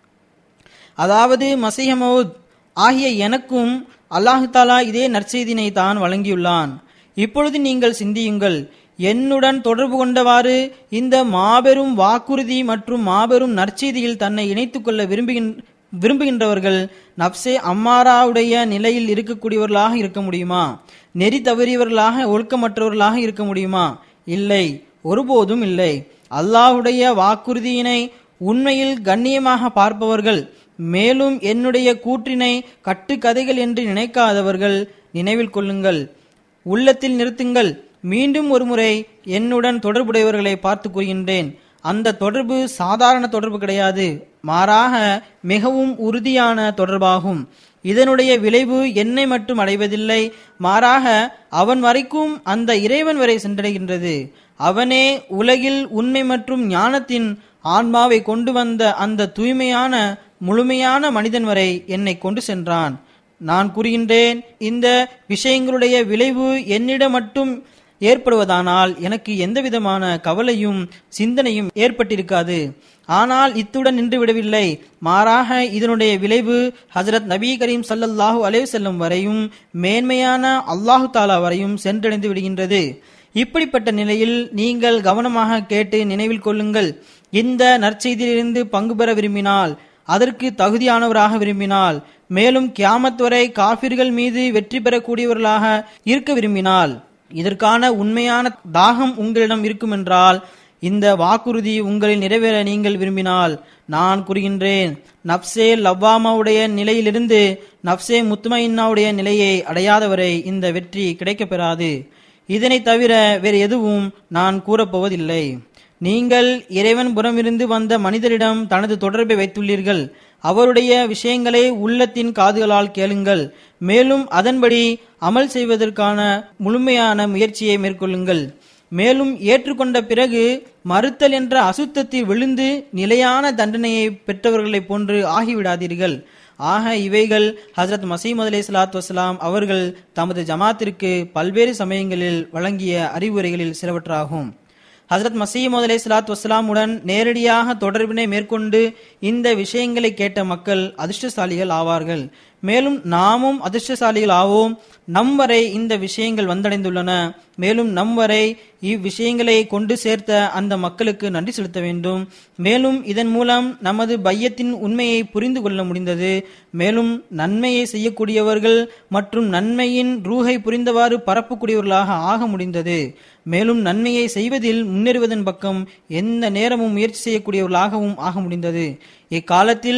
அதாவது மஸீஹ் மவ்ஊத் ஆகிய எனக்கும் அல்லாஹு தாலா இதே நற்செய்தினை தான் வழங்கியுள்ளான். இப்பொழுது நீங்கள் சிந்தியுங்கள், என்னுடன் தொடர்பு கொண்டவாறு இந்த மாபெரும் வாக்குறுதி மற்றும் மாபெரும் நற்செய்தியில் தன்னை இணைத்துக் கொள்ள விரும்புகின்றவர்கள் நப்சே அம்மாராவுடைய நிலையில் இருக்கக்கூடியவர்களாக இருக்க முடியுமா? நெறி தவறியவர்களாக, ஒழுக்கமற்றவர்களாக இருக்க முடியுமா? இல்லை, ஒருபோதும் இல்லை. அல்லாஹுடைய வாக்குறுதியினை உண்மையில் கண்ணியமாக பார்ப்பவர்கள், மேலும் என்னுடைய கூற்றினை கட்டுக்கதைகள் என்று நினைக்காதவர்கள் நினைவில் கொள்ளுங்கள், உள்ளத்தில் நிறுத்துங்கள். மீண்டும் ஒருமுறை என்னுடன் தொடர்புடையவர்களை பார்த்து கூறுகின்றேன், அந்த தொடர்பு சாதாரண தொடர்பு கிடையாது, மாறாக மிகவும் உறுதியான தொடர்பாகும். இதனுடைய விளைவு என்னை மட்டும் அடைவதில்லை, மாறாக அவன் வரைக்கும் அந்த இறைவன் வரை சென்றடைகின்றது. அவனே உலகில் உண்மை மற்றும் ஞானத்தின் ஆன்மாவை கொண்டு வந்த அந்த தூய்மையான முழுமையான மனிதன் வரை என்னை கொண்டு சென்றான். நான் கூறுகின்றேன், இந்த விஷயங்களுடைய விளைவு என்னிடம் மட்டும் ஏற்படுவதானால் எனக்கு எந்தவிதமான கவலையும் சிந்தனையும் ஏற்பட்டிருக்காது. ஆனால் இத்துடன் நின்று விடவில்லை, மாறாக இதனுடைய விளைவு ஹஜ்ரத் நபி கரீம் ஸல்லல்லாஹு அலைஹி வஸல்லம் வரையும், மேன்மையான அல்லாஹு தாலா வரையும் சென்றடைந்து விடுகின்றது. இப்படிப்பட்ட நிலையில் நீங்கள் கவனமாக கேட்டு நினைவில் கொள்ளுங்கள், இந்த நற்செய்தியிலிருந்து பங்கு பெற விரும்பினால், அதற்கு தகுதியானவராக விரும்பினால், மேலும் கியாமத் வரை காஃபிர்கள் மீது வெற்றி பெறக்கூடியவர்களாக இருக்க விரும்பினால், இதற்கான உண்மையான தாகம் உங்களிடம் இருக்குமென்றால், இந்த வாக்குறுதி உங்களில் நிறைவேற நீங்கள் விரும்பினால், நான் கூறுகின்றேன், நப்சே லவ்வாமாவுடைய நிலையிலிருந்து நப்சே முத்மஇன்னாவுடைய நிலையை அடையாதவரை இந்த வெற்றி கிடைக்கப் பெறாது. இதனை தவிர வேறு எதுவும் நான் கூறப்போவதில்லை. நீங்கள் இறைவன் புறமிருந்து வந்த மனிதரிடம் தனது தொடர்பை வைத்துள்ளீர்கள். அவருடைய விஷயங்களை உள்ளத்தின் காதுகளால் கேளுங்கள், மேலும் அதன்படி அமல் செய்வதற்கான முழுமையான முயற்சியை மேற்கொள்ளுங்கள். மேலும் ஏற்றுக்கொண்ட பிறகு மறுத்தல் என்ற அசுத்தத்தில் விழுந்து நிலையான தண்டனையை பெற்றவர்களைப் போன்று ஆகிவிடாதீர்கள். ஆக இவைகள் ஹஜ்ரத் மஸீஹ் அலைஹிஸ்ஸலாத்து வஸ்ஸலாம் அவர்கள் தமது ஜமாத்திற்கு பல்வேறு சமயங்களில் வழங்கிய அறிவுரைகளில் சிலவற்றாகும். ஹஜ்ரத் மஸீஹ் அலைஹிஸ்ஸலாத்து வஸ்ஸலாமுடன் நேரடியாக தொடர்பினை மேற்கொண்டு இந்த விஷயங்களை கேட்ட மக்கள் அதிர்ஷ்டசாலிகள் ஆவார்கள். மேலும் நாமும் அதிர்ஷ்டசாலிகள் ஆவோம். நம் வரை இந்த விஷயங்கள் வந்தடைந்துள்ளன. மேலும் நம் வரை இவ்விஷயங்களை கொண்டு சேர்த்த அந்த மக்களுக்கு நன்றி செலுத்த வேண்டும். மேலும் இதன் மூலம் நமது பையத்தின் உண்மையை புரிந்து கொள்ள முடிந்தது. மேலும் நன்மையை செய்யக்கூடியவர்கள் மற்றும் நன்மையின் ரூஹை புரிந்தவாறு பரப்பக்கூடியவர்களாக ஆக முடிந்தது. மேலும் நன்மையை செய்வதில் முன்னேறுவதன் பக்கம் எந்த நேரமும் முயற்சி செய்யக்கூடியவர்களாகவும் ஆக முடிந்தது. இக்காலத்தில்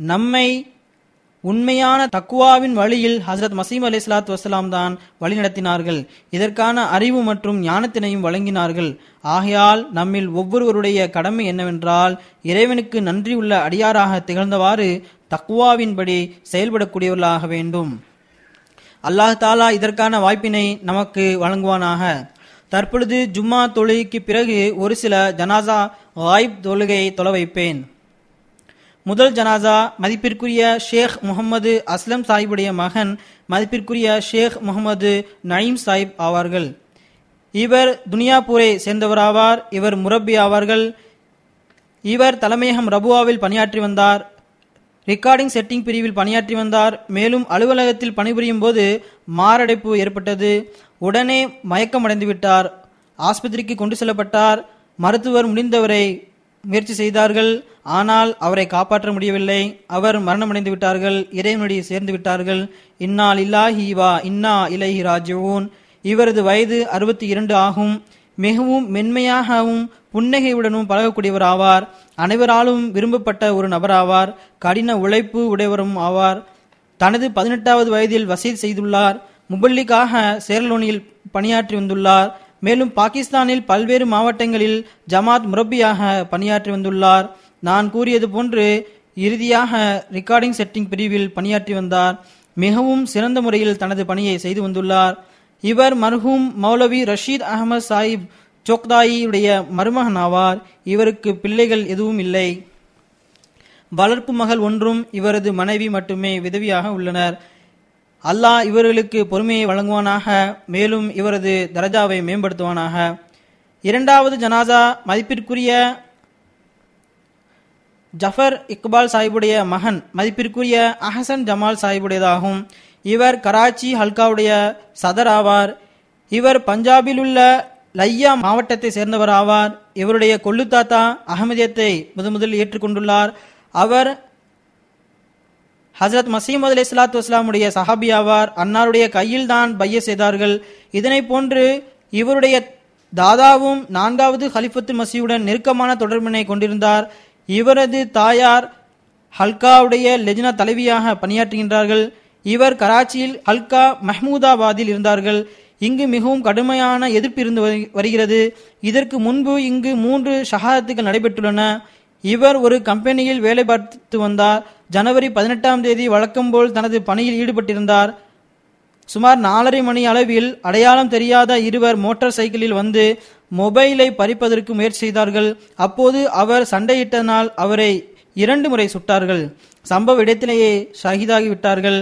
நம்மை உண்மையான தக்குவாவின் வழியில் ஹசரத் மசீம் அலைஹிஸ்ஸலாத்து வஸ்ஸலாம் தான் வழிநடத்தினார்கள். இதற்கான அறிவு மற்றும் ஞானத்தினையும் வழங்கினார்கள். ஆகையால் நம்மில் ஒவ்வொருவருடைய கடமை என்னவென்றால் இறைவனுக்கு நன்றியுள்ள அடியாராக திகழ்ந்தவாறு தக்குவாவின்படி செயல்படக்கூடியவர்களாக வேண்டும். அல்லாஹ் தாலா இதற்கான வாய்ப்பினை நமக்கு வழங்குவானாக. தற்பொழுது ஜும்மா தொழுகைக்கு பிறகு ஒரு சில ஜனாசா காயிப் தொழுகையை தொலை வைப்பேன். முதல் ஜனாசா மதிப்பிற்குரிய ஷேக் முகமது அஸ்லம் சாஹிபுடைய மகன் மதிப்பிற்குரிய ஷேக் முகமது நயீம் சாஹிப் ஆவார்கள். இவர் துனியாபூரை சேர்ந்தவராவார். இவர் முரப்பி ஆவார்கள். இவர் தலைமையகம் ரபுவாவில் பணியாற்றி வந்தார். ரெக்கார்டிங் செட்டிங் பிரிவில் பணியாற்றி வந்தார். மேலும் அலுவலகத்தில் பணிபுரியும் போது மாரடைப்பு ஏற்பட்டது. உடனே மயக்கமடைந்து விட்டார். ஆஸ்பத்திரிக்கு கொண்டு செல்லப்பட்டார். மருத்துவர் முடிந்தவரை முயற்சி செய்தார்கள். ஆனால் அவரை காப்பாற்ற முடியவில்லை. அவர் மரணமடைந்து விட்டார்கள். இறைவனுடைய சேர்ந்து விட்டார்கள். இன்னா லில்லாஹி வா இன்னா இலைஹி ராஜிஊன். இவரது வயது 62 ஆகும். மிகவும் மென்மையாகவும் புன்னகையுடனும் பழகக்கூடியவர் ஆவார். அனைவராலும் விரும்பப்பட்ட ஒரு நபராவார். கடின உழைப்பு உடையவரும் ஆவார். தனது 18வது வயதில் வசீத் செய்துள்ளார். முபல்லிக்காக சேரலோனியில் பணியாற்றி வந்துள்ளார். மேலும் பாகிஸ்தானில் பல்வேறு மாவட்டங்களில் ஜமாத் முரப்பியாக பணியாற்றி வந்துள்ளார். நான் கூறியது போன்று இறுதியாக ரெக்கார்டிங் செட்டிங் பிரிவில் பணியாற்றி வந்தார். மிகவும் சிறந்த முறையில் தனது பணியை செய்து வந்துள்ளார். இவர் மர்ஹூம் மௌலவி ரஷீத் அகமது சாஹிப் சோக்தாயியுடைய மருமகன் ஆவார். இவருக்கு பிள்ளைகள் எதுவும் இல்லை. வளர்ப்பு மகள் ஒன்றும் இவரது மனைவி மட்டுமே விதவியாக உள்ளனர். அல்லாஹ் இவர்களுக்கு பொறுமையை வழங்குவானாக. மேலும் இவரது தரஜாவை மேம்படுத்துவானாக. இரண்டாவது ஜனாசா மதிப்பிற்குரிய ஜஃபர் இக்பால் சாஹிபுடைய மகன் மதிப்பிற்குரிய அஹசன் ஜமால் சாஹிபுடையதாகும். இவர் கராச்சி ஹல்காவுடைய சதர் ஆவார். இவர் பஞ்சாபில் உள்ள லையா மாவட்டத்தை சேர்ந்தவர் ஆவார். இவருடைய கொள்ளு தாத்தா அகமதியத்தை முதலில் ஏற்றுக்கொண்டுள்ளார். அவர் ஹசரத் மசீம் அலைஹிஸ்ஸலாத்து வஸ்ஸலாமுடைய சஹாபி ஆவார். அன்னாருடைய கையில் தான் பைய செய்தார்கள். இதனை போன்று இவருடைய தாதாவும் 4வது ஹலிஃபத்துல் மசீஹுடன் நெருக்கமான தொடர்பினை கொண்டிருந்தார். இவரது தாயார் ஹல்காவுடைய லெஜ்னா தலைவியாக பணியாற்றுகின்றார்கள். இவர் கராச்சியில் ஹல்கா மஹ்மூதாபாதில் இருந்தார்கள். இங்கு மிகவும் கடுமையான எதிர்ப்பு இருந்து வருகிறது. இதற்கு முன்பு இங்கு 3 ஷஹாதத்துகள் நடைபெற்றுள்ளன. இவர் ஒரு கம்பெனியில் வேலை பார்த்து வந்தார். ஜனவரி 18ஆம் தேதி வழக்கம் போல் தனது பணியில் ஈடுபட்டிருந்தார். சுமார் 4:30 மணி அளவில் அடையாளம் தெரியாத இருவர் மோட்டார் சைக்கிளில் வந்து மொபைலை பறிப்பதற்கு முயற்சி செய்தார்கள். அப்போது அவர் சண்டையிட்டதனால் அவரை 2 முறை சுட்டார்கள். சம்பவ இடத்திலேயே ஷஹீதாகி விட்டார்கள்.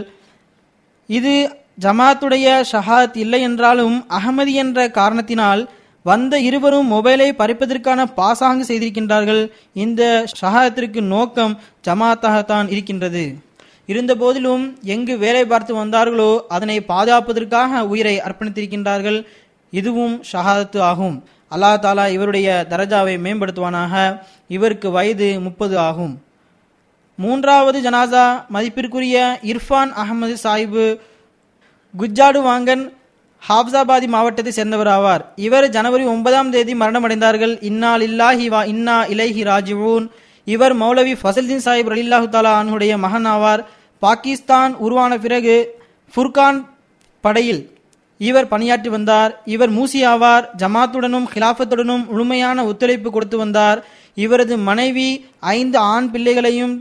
இது ஜமாத்துடைய ஷஹாத் இல்லை என்றாலும் அகமதி என்ற காரணத்தினால் வந்த இருவரும் மொபைலை பறிப்பதற்கான பாசாங்கு செய்திருக்கின்றார்கள். இந்த ஷஹாத்திற்கு நோக்கம் ஜமாத்தாகத்தான் இருக்கின்றது. இருந்த போதிலும் எங்கு வேலை பார்த்து வந்தார்களோ அதனை பாதுகாப்பதற்காக உயிரை அர்ப்பணித்திருக்கின்றார்கள். இதுவும் ஷஹாதத்து ஆகும். அல்லாஹ் தாலா இவருடைய தரஜாவை மேம்படுத்துவானாக. இவருக்கு வயது 30 ஆகும். மூன்றாவது ஜனாசா மதிப்பிற்குரிய இர்ஃபான் அகமது சாஹிபு குஜ்ஜாடு வாங்கன் ஹாப்சாபாதி மாவட்டத்தை சேர்ந்தவர் ஆவார். இவர் ஜனவரி 9ஆம் தேதி மரணமடைந்தார்கள். இன்னா லில்லாஹி வா இன்னா இலைஹி ராஜிஊன். இவர் மௌலவி ஃபசல்தீன் சாஹிப் ரலியல்லாஹு தஆலா அன்ஹுடைய மகன் ஆவார். பாகிஸ்தான் உருவான பிறகு ஃபுர்கான் படையில் இவர் பணியாற்றி வந்தார். இவர் மூசி ஆவார். ஜமாத்துடனும் ஹிலாஃபத்துடனும் முழுமையான ஒத்துழைப்பு கொடுத்து வந்தார். இவரது மனைவி 5 ஆண் பிள்ளைகளையும்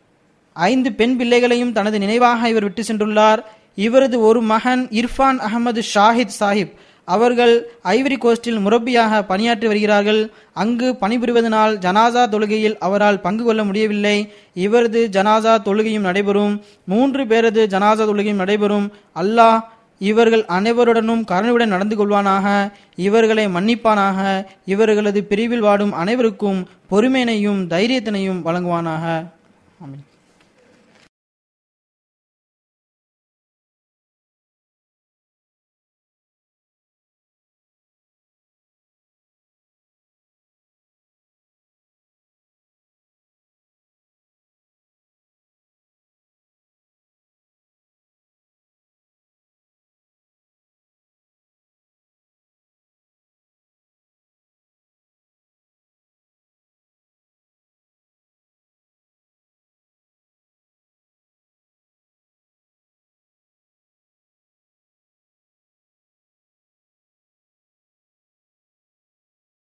5 பெண் பிள்ளைகளையும் தனது நினைவாக இவர் விட்டு சென்றுள்ளார். இவரது ஒரு மகன் இர்ஃபான் அகமது ஷாஹித் சாஹிப் அவர்கள் ஐவரி கோஸ்டில் முரப்பியாக பணியாற்றி வருகிறார்கள். அங்கு பணிபுரிவதனால் ஜனாசா தொழுகையில் அவரால் பங்கு கொள்ள முடியவில்லை. இவரது ஜனாசா தொழுகையும் நடைபெறும். 3 பேரது ஜனாசா தொழுகையும் நடைபெறும். அல்லாஹ் இவர்கள் அனைவருடனும் கருணையுடன் நடந்து கொள்வானாக. இவர்களை மன்னிப்பானாக. இவர்களது பிரிவில் வாடும் அனைவருக்கும் பொறுமையினையும் தைரியத்தினையும் வழங்குவானாக. ஆமீன்.